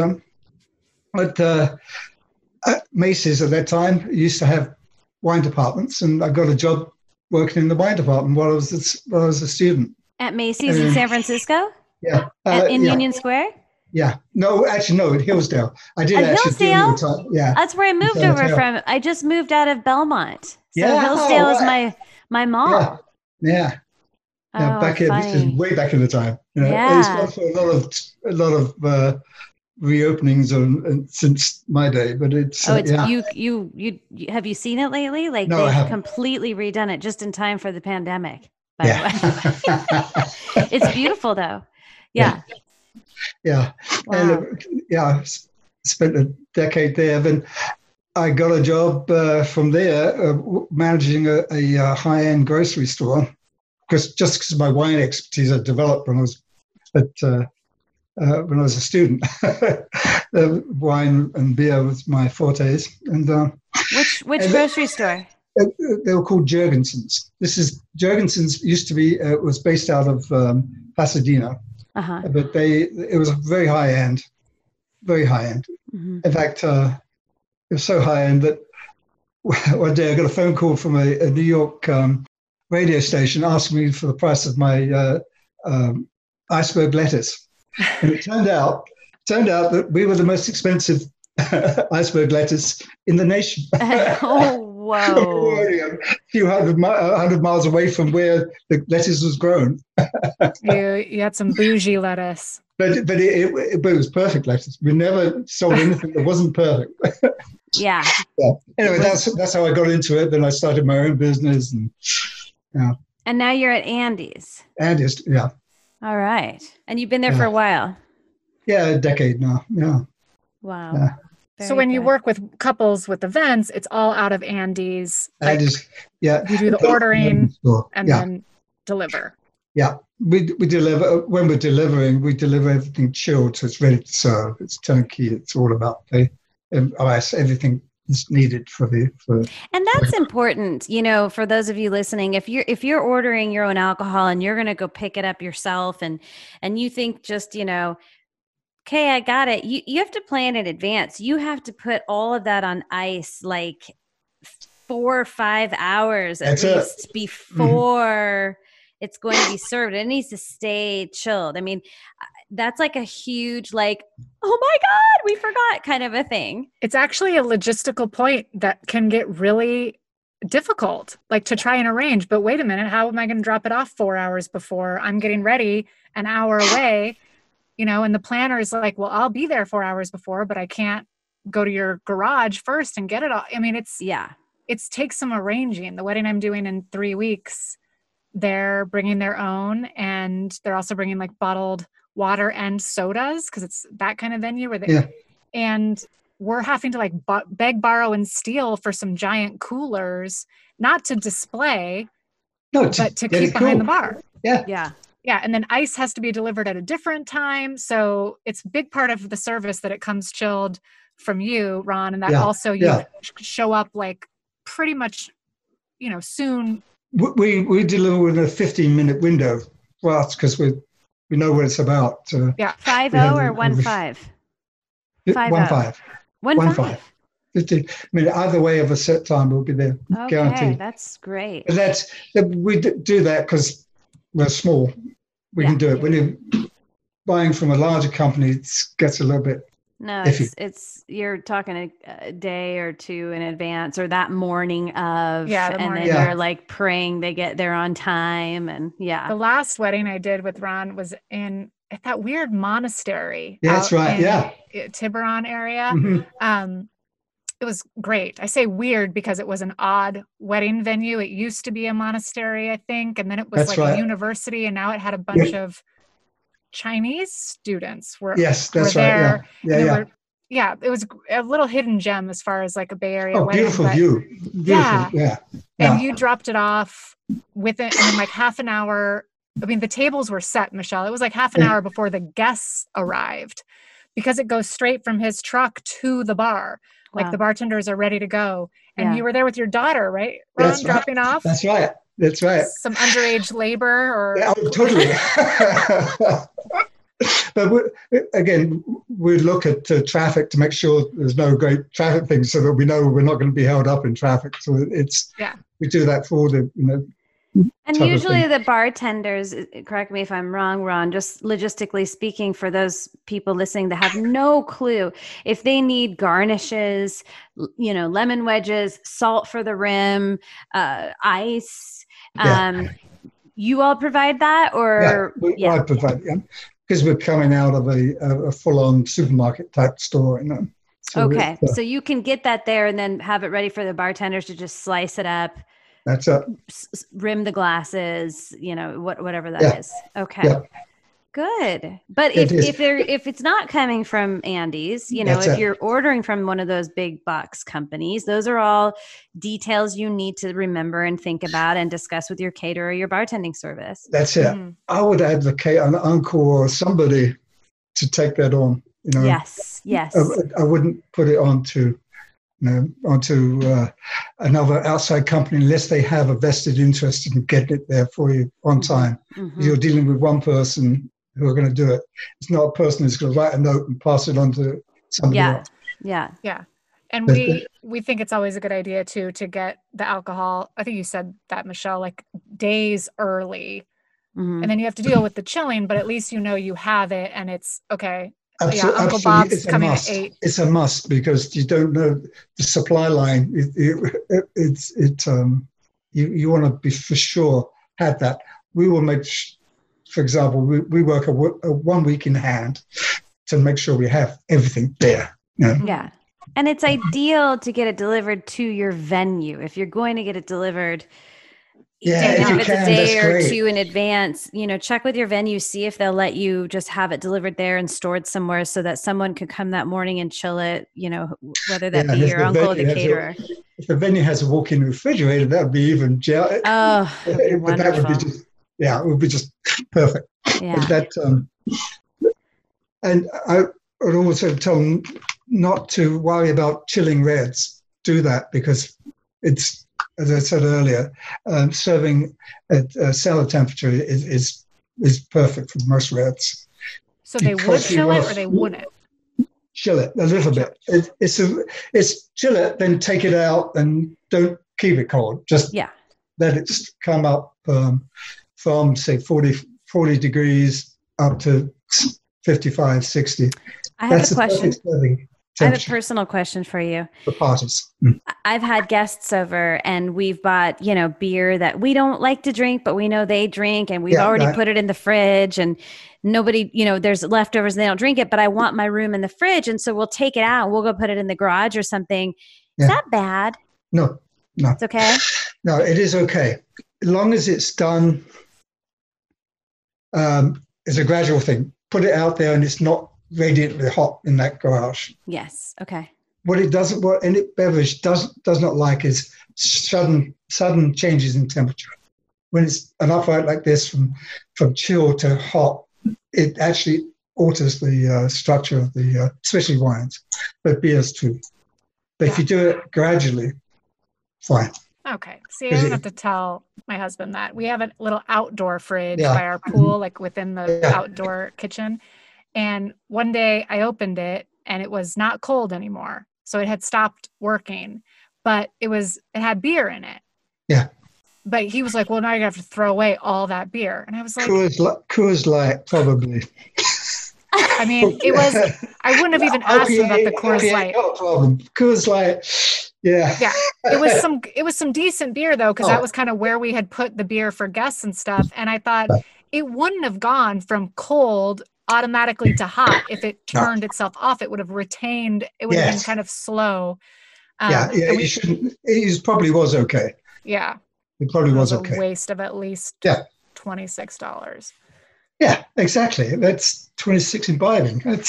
But Macy's at that time used to have wine departments, and I got a job working in the wine department while I was a student. At Macy's in San Francisco? Yeah. In Union Square? Yeah. No, actually, no, in Hillsdale. I did At actually Hillsdale? do the time. Yeah. That's where I moved over from. I just moved out of Belmont. So Yeah. Hillsdale is Right. my mall. Yeah. Oh, Back in, this is funny. way back in the time. Yeah. It's gone for a lot of reopenings since my day, but it's It's yeah. you have you seen it lately? Like No, I they've haven't. completely redone it just in time for the pandemic. By Yeah. the way. It's beautiful though. Yeah. Yeah. Wow. And I spent a decade there. Then I got a job from there managing a high-end grocery store, because my wine expertise I developed when I was a student. Wine and beer was my fortes. And Which grocery store? they were called Jurgensen's. Jurgensen's used to be was based out of Pasadena. Uh-huh. But it was very high end. Mm-hmm. In fact, it was so high end that one day I got a phone call from a New York radio station asking me for the price of my iceberg lettuce, and it turned out that we were the most expensive iceberg lettuce in the nation. Oh Whoa. a few hundred miles away from where the lettuce was grown. You had some bougie lettuce. But it was perfect lettuce. We never sold anything that wasn't perfect. Yeah. Yeah. Anyway, that's how I got into it. Then I started my own business, and And now you're at Andy's. Andy's, yeah. All right. And you've been there for a while. Yeah, a decade now. Yeah. Wow. Yeah. So when you work with couples with events, it's all out of Andy's. Like, Andy's, yeah. you do the ordering and yeah. then deliver. Yeah. We deliver, when we're delivering, we deliver everything chilled, so it's ready to serve. It's turnkey. It's all about everything is needed for. And that's important, you know, for those of you listening. If you're ordering your own alcohol and you're going to go pick it up yourself, and you think just, you know, okay, I got it. You have to plan in advance. You have to put all of that on ice like 4 or 5 hours at least before it's going to be served. It needs to stay chilled. I mean, that's like a huge, like, oh my God, we forgot kind of a thing. It's actually a logistical point that can get really difficult, like to try and arrange. But wait a minute, how am I going to drop it off 4 hours before? I'm getting ready an hour away, you know, and the planner is like, well, I'll be there 4 hours before, but I can't go to your garage first and get it all. I mean, it takes some arranging. The wedding I'm doing in 3 weeks, they're bringing their own, and they're also bringing like bottled water and sodas, because it's that kind of venue where and we're having to like beg, borrow, and steal for some giant coolers, not to display, but to keep behind the bar. Yeah. And then ice has to be delivered at a different time. So it's a big part of the service that it comes chilled from you, Ron, and that also you show up like pretty much, you know, soon. We deliver within a 15-minute window for us, because we know what it's about. 5-0 or 1-5? 1-5. 1-5. 15. I mean, either way of a set time, we'll be there, guaranteed. That's great. And we do that because we're small. We can do it. When you're buying from a larger company, it gets a little bit iffy. It's you're talking a day or two in advance, or that morning of, and then you're like praying they get there on time. And the last wedding I did with Ron was at that weird monastery. Yeah, that's right. Tiburon area. Mm-hmm. It was great. I say weird because it was an odd wedding venue. It used to be a monastery, I think, and then it was a university, and now it had a bunch of Chinese students were there. It was a little hidden gem as far as like a Bay Area wedding. Beautiful view. And you dropped it off within like half an hour. I mean, the tables were set, Michelle. It was like half an hour before the guests arrived, because it goes straight from his truck to the bar. Like the bartenders are ready to go. And you were there with your daughter, right, Ron, dropping off? That's right. Some underage labor or... totally. But again, we look at traffic to make sure there's no great traffic things, so that we know we're not going to be held up in traffic. So we do that for the, you know. And usually the bartenders, correct me if I'm wrong, Ron, just logistically speaking, for those people listening that have no clue, if they need garnishes, you know, lemon wedges, salt for the rim, ice, you all provide that? Or I provide, because we're coming out of a full-on supermarket type store, you know. So so you can get that there and then have it ready for the bartenders to just slice it up. That's it. Rim the glasses, you know, whatever that is. Okay. Good. But if it's not coming from Andy's, you know, if you're ordering from one of those big box companies, those are all details you need to remember and think about and discuss with your caterer or your bartending service. That's it. Mm-hmm. I would advocate an uncle or somebody to take that on. You know. Yes. I wouldn't put it onto another outside company unless they have a vested interest in getting it there for you on time. Mm-hmm. You're dealing with one person who are going to do it. It's not a person who's going to write a note and pass it on to somebody else. Yeah. And we think it's always a good idea to get the alcohol. I think you said that, Michelle, like days early. Mm-hmm. And then you have to deal with the chilling, but at least you know you have it and it's okay. Uncle Absolutely, Bob's it's a coming must. at 8. It's a must because you don't know the supply line. You want to be for sure have that. We will make, for example, we work a 1 week in hand to make sure we have everything there. You know? Yeah. And it's ideal to get it delivered to your venue. If you're going to get it delivered, Yeah, even if you if it's can, a day that's or great. two in advance, check with your venue, see if they'll let you just have it delivered there and stored somewhere so that someone could come that morning and chill it, whether that be your uncle or the caterer. If the venue has a walk-in refrigerator, that would be even Oh, that'd be but that would be wonderful. it would be just perfect. Yeah. But and I would also tell them not to worry about chilling reds. Do that because it's, as I said earlier, serving at cellar temperature is perfect for most reds. So they would chill it or they wouldn't? Chill it a little bit. It's chill it, then take it out and don't keep it cold. Just let it come up from say 40 degrees up to 55, 60. I have That's a question. I have a personal question for you. For parties. I've had guests over and we've bought, beer that we don't like to drink, but we know they drink and we've already put it in the fridge and nobody, there's leftovers and they don't drink it, but I want my room in the fridge. And so we'll take it out and we'll go put it in the garage or something. Is that bad? No. It's okay? No, it is okay. As long as it's done, it's a gradual thing. Put it out there and it's not radiantly hot in that garage. Yes. Okay. What any beverage does not like is sudden changes in temperature. When it's an upright like this, from chill to hot, it actually alters the structure of the, especially wines, but beers too. But if you do it gradually, fine. Okay. See, I don't have to tell my husband that. We have a little outdoor fridge by our pool, like within the outdoor kitchen. And one day I opened it and it was not cold anymore. So it had stopped working, but it had beer in it. Yeah. But he was like, well, now you have to throw away all that beer. And I was like, Coors Light, probably. I mean, I wouldn't have even asked him about the Coors Light. No problem. Coors Light. Yeah. Yeah. It was some decent beer though, because that was kind of where we had put the beer for guests and stuff. And I thought it wouldn't have gone from cold automatically to hot. If it turned itself off, it would have retained, it would have been kind of slow. You shouldn't, it probably was okay. Yeah. It probably was okay. A waste of at least $26. Yeah, exactly. That's 26 imbibing. And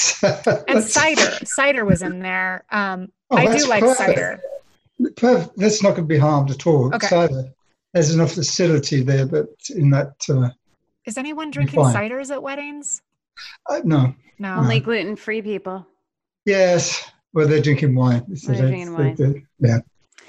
cider was in there. I do like cider. That's not going to be harmed at all. Okay. Cider, there's enough acidity there, but in that. Is anyone drinking ciders at weddings? No. Only gluten-free people. Yes. Well, they're drinking wine. They're drinking wine. Yeah.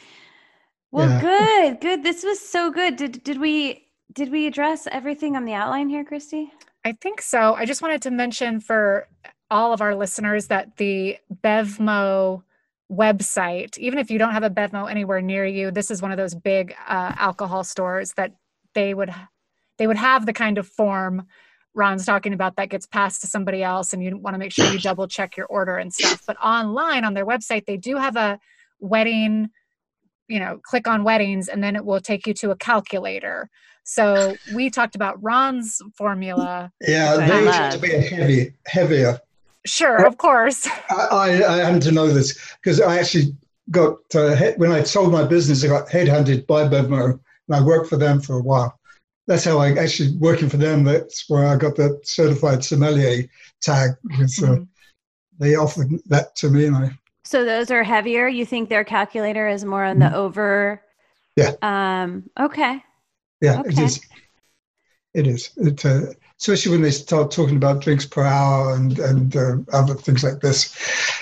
Well, good. This was so good. Did we address everything on the outline here, Christy? I think so. I just wanted to mention for all of our listeners that the Bevmo website, even if you don't have a Bevmo anywhere near you, this is one of those big alcohol stores that they would have the kind of form Ron's talking about that gets passed to somebody else, and you want to make sure you double check your order and stuff. But online on their website, they do have a wedding, click on weddings, and then it will take you to a calculator. So we talked about Ron's formula. Yeah, they tend to be heavier. Sure, of course. I happen to know this because I actually got, when I sold my business, I got headhunted by Bevmo, and I worked for them for a while. That's how I actually, working for them, that's where I got the certified sommelier tag. Because, they offered that to me. So those are heavier? You think their calculator is more on the over? Yeah. Okay. Yeah, okay. It is. Especially when they start talking about drinks per hour and other things like this,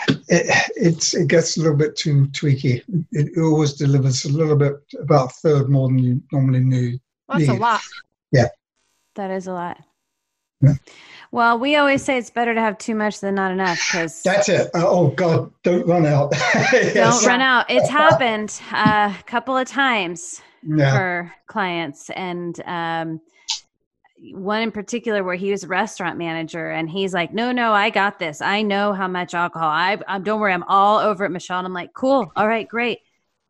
it gets a little bit too tweaky. It always delivers a little bit, about a third more than you normally need. Well, that's a lot. Yeah. That is a lot. Yeah. Well, we always say it's better to have too much than not enough, because that's it. Oh God, don't run out. Don't run out. It's happened a couple of times for clients, and one in particular where he was a restaurant manager, and he's like, no, I got this. I know how much alcohol. I don't worry, I'm all over it, Michelle. And I'm like, cool. All right, great.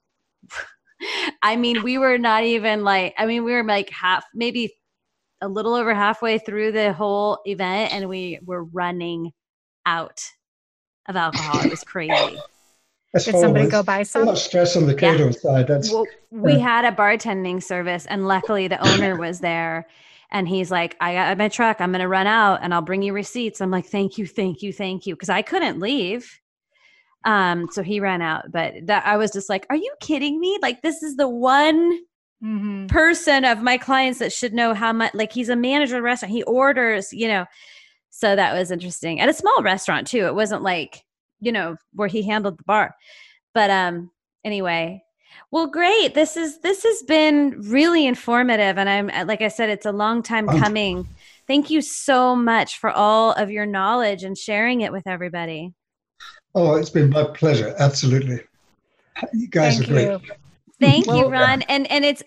I mean, we were not even like, we were like maybe a little over halfway through the whole event, and we were running out of alcohol. It was crazy. Did somebody go buy some? So much stress on the caterer side. We had a bartending service, and luckily the owner was there, and he's like, I got my truck. I'm going to run out, and I'll bring you receipts. I'm like, thank you. Because I couldn't leave. So he ran out, but I was just like, are you kidding me? Like, this is the one person of my clients that should know how much, like, he's a manager of a restaurant. He orders, so that was interesting at a small restaurant too. It wasn't like, where he handled the bar, but, anyway, well, great. This has been really informative. And I'm, like I said, it's a long time coming. Thank you so much for all of your knowledge and sharing it with everybody. Oh, it's been my pleasure. Absolutely. You guys are great. Thank you, Ron. And it's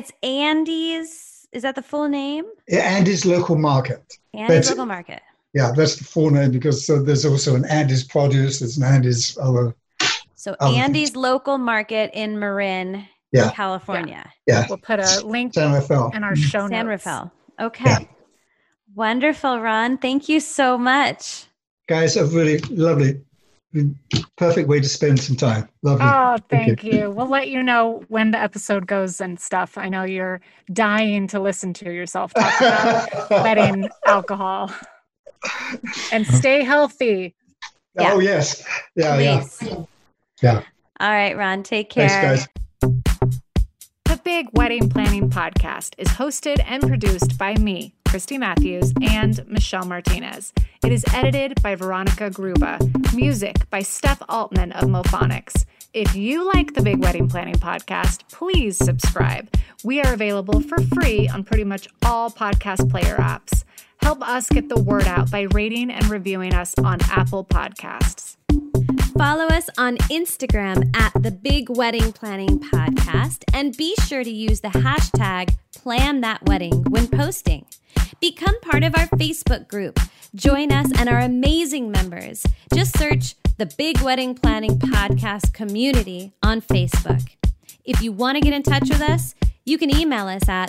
Andy's. Is that the full name? Yeah, Andy's Local Market. Andy's Local Market. Yeah, that's the full name, because there's also an Andy's Produce. There's an Andy's other. So Andy's Local Market in Marin, California. Yeah. We'll put a link San Rafael. in our show notes. San Rafael. Okay. Yeah. Wonderful, Ron. Thank you so much. Guys, a really lovely, perfect way to spend some time. Lovely. Oh, thank you. We'll let you know when the episode goes and stuff. I know you're dying to listen to yourself talk about wedding alcohol. And stay healthy. Oh, yes. Yeah, please. Yeah. All right, Ron. Take care. Thanks, guys. The Big Wedding Planning Podcast is hosted and produced by me, Christy Matthews, and Michelle Martinez. It is edited by Veronica Gruba. Music by Steph Altman of Mophonics. If you like the Big Wedding Planning Podcast, please subscribe. We are available for free on pretty much all podcast player apps. Help us get the word out by rating and reviewing us on Apple Podcasts. Follow us on Instagram at the Big Wedding Planning Podcast, and be sure to use the hashtag #PlanThatWedding when posting. Become part of our Facebook group. Join us and our amazing members. Just search the Big Wedding Planning Podcast community on Facebook. If you want to get in touch with us, you can email us at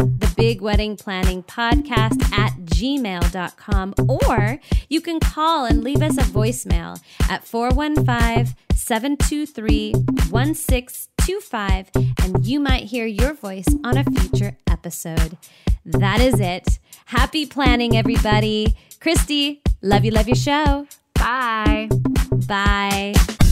thebigweddingplanningpodcast@gmail.com, or you can call and leave us a voicemail at 415-723-1625, and you might hear your voice on a future episode. That is it. Happy planning, everybody. Christy, love your show. Bye. Bye.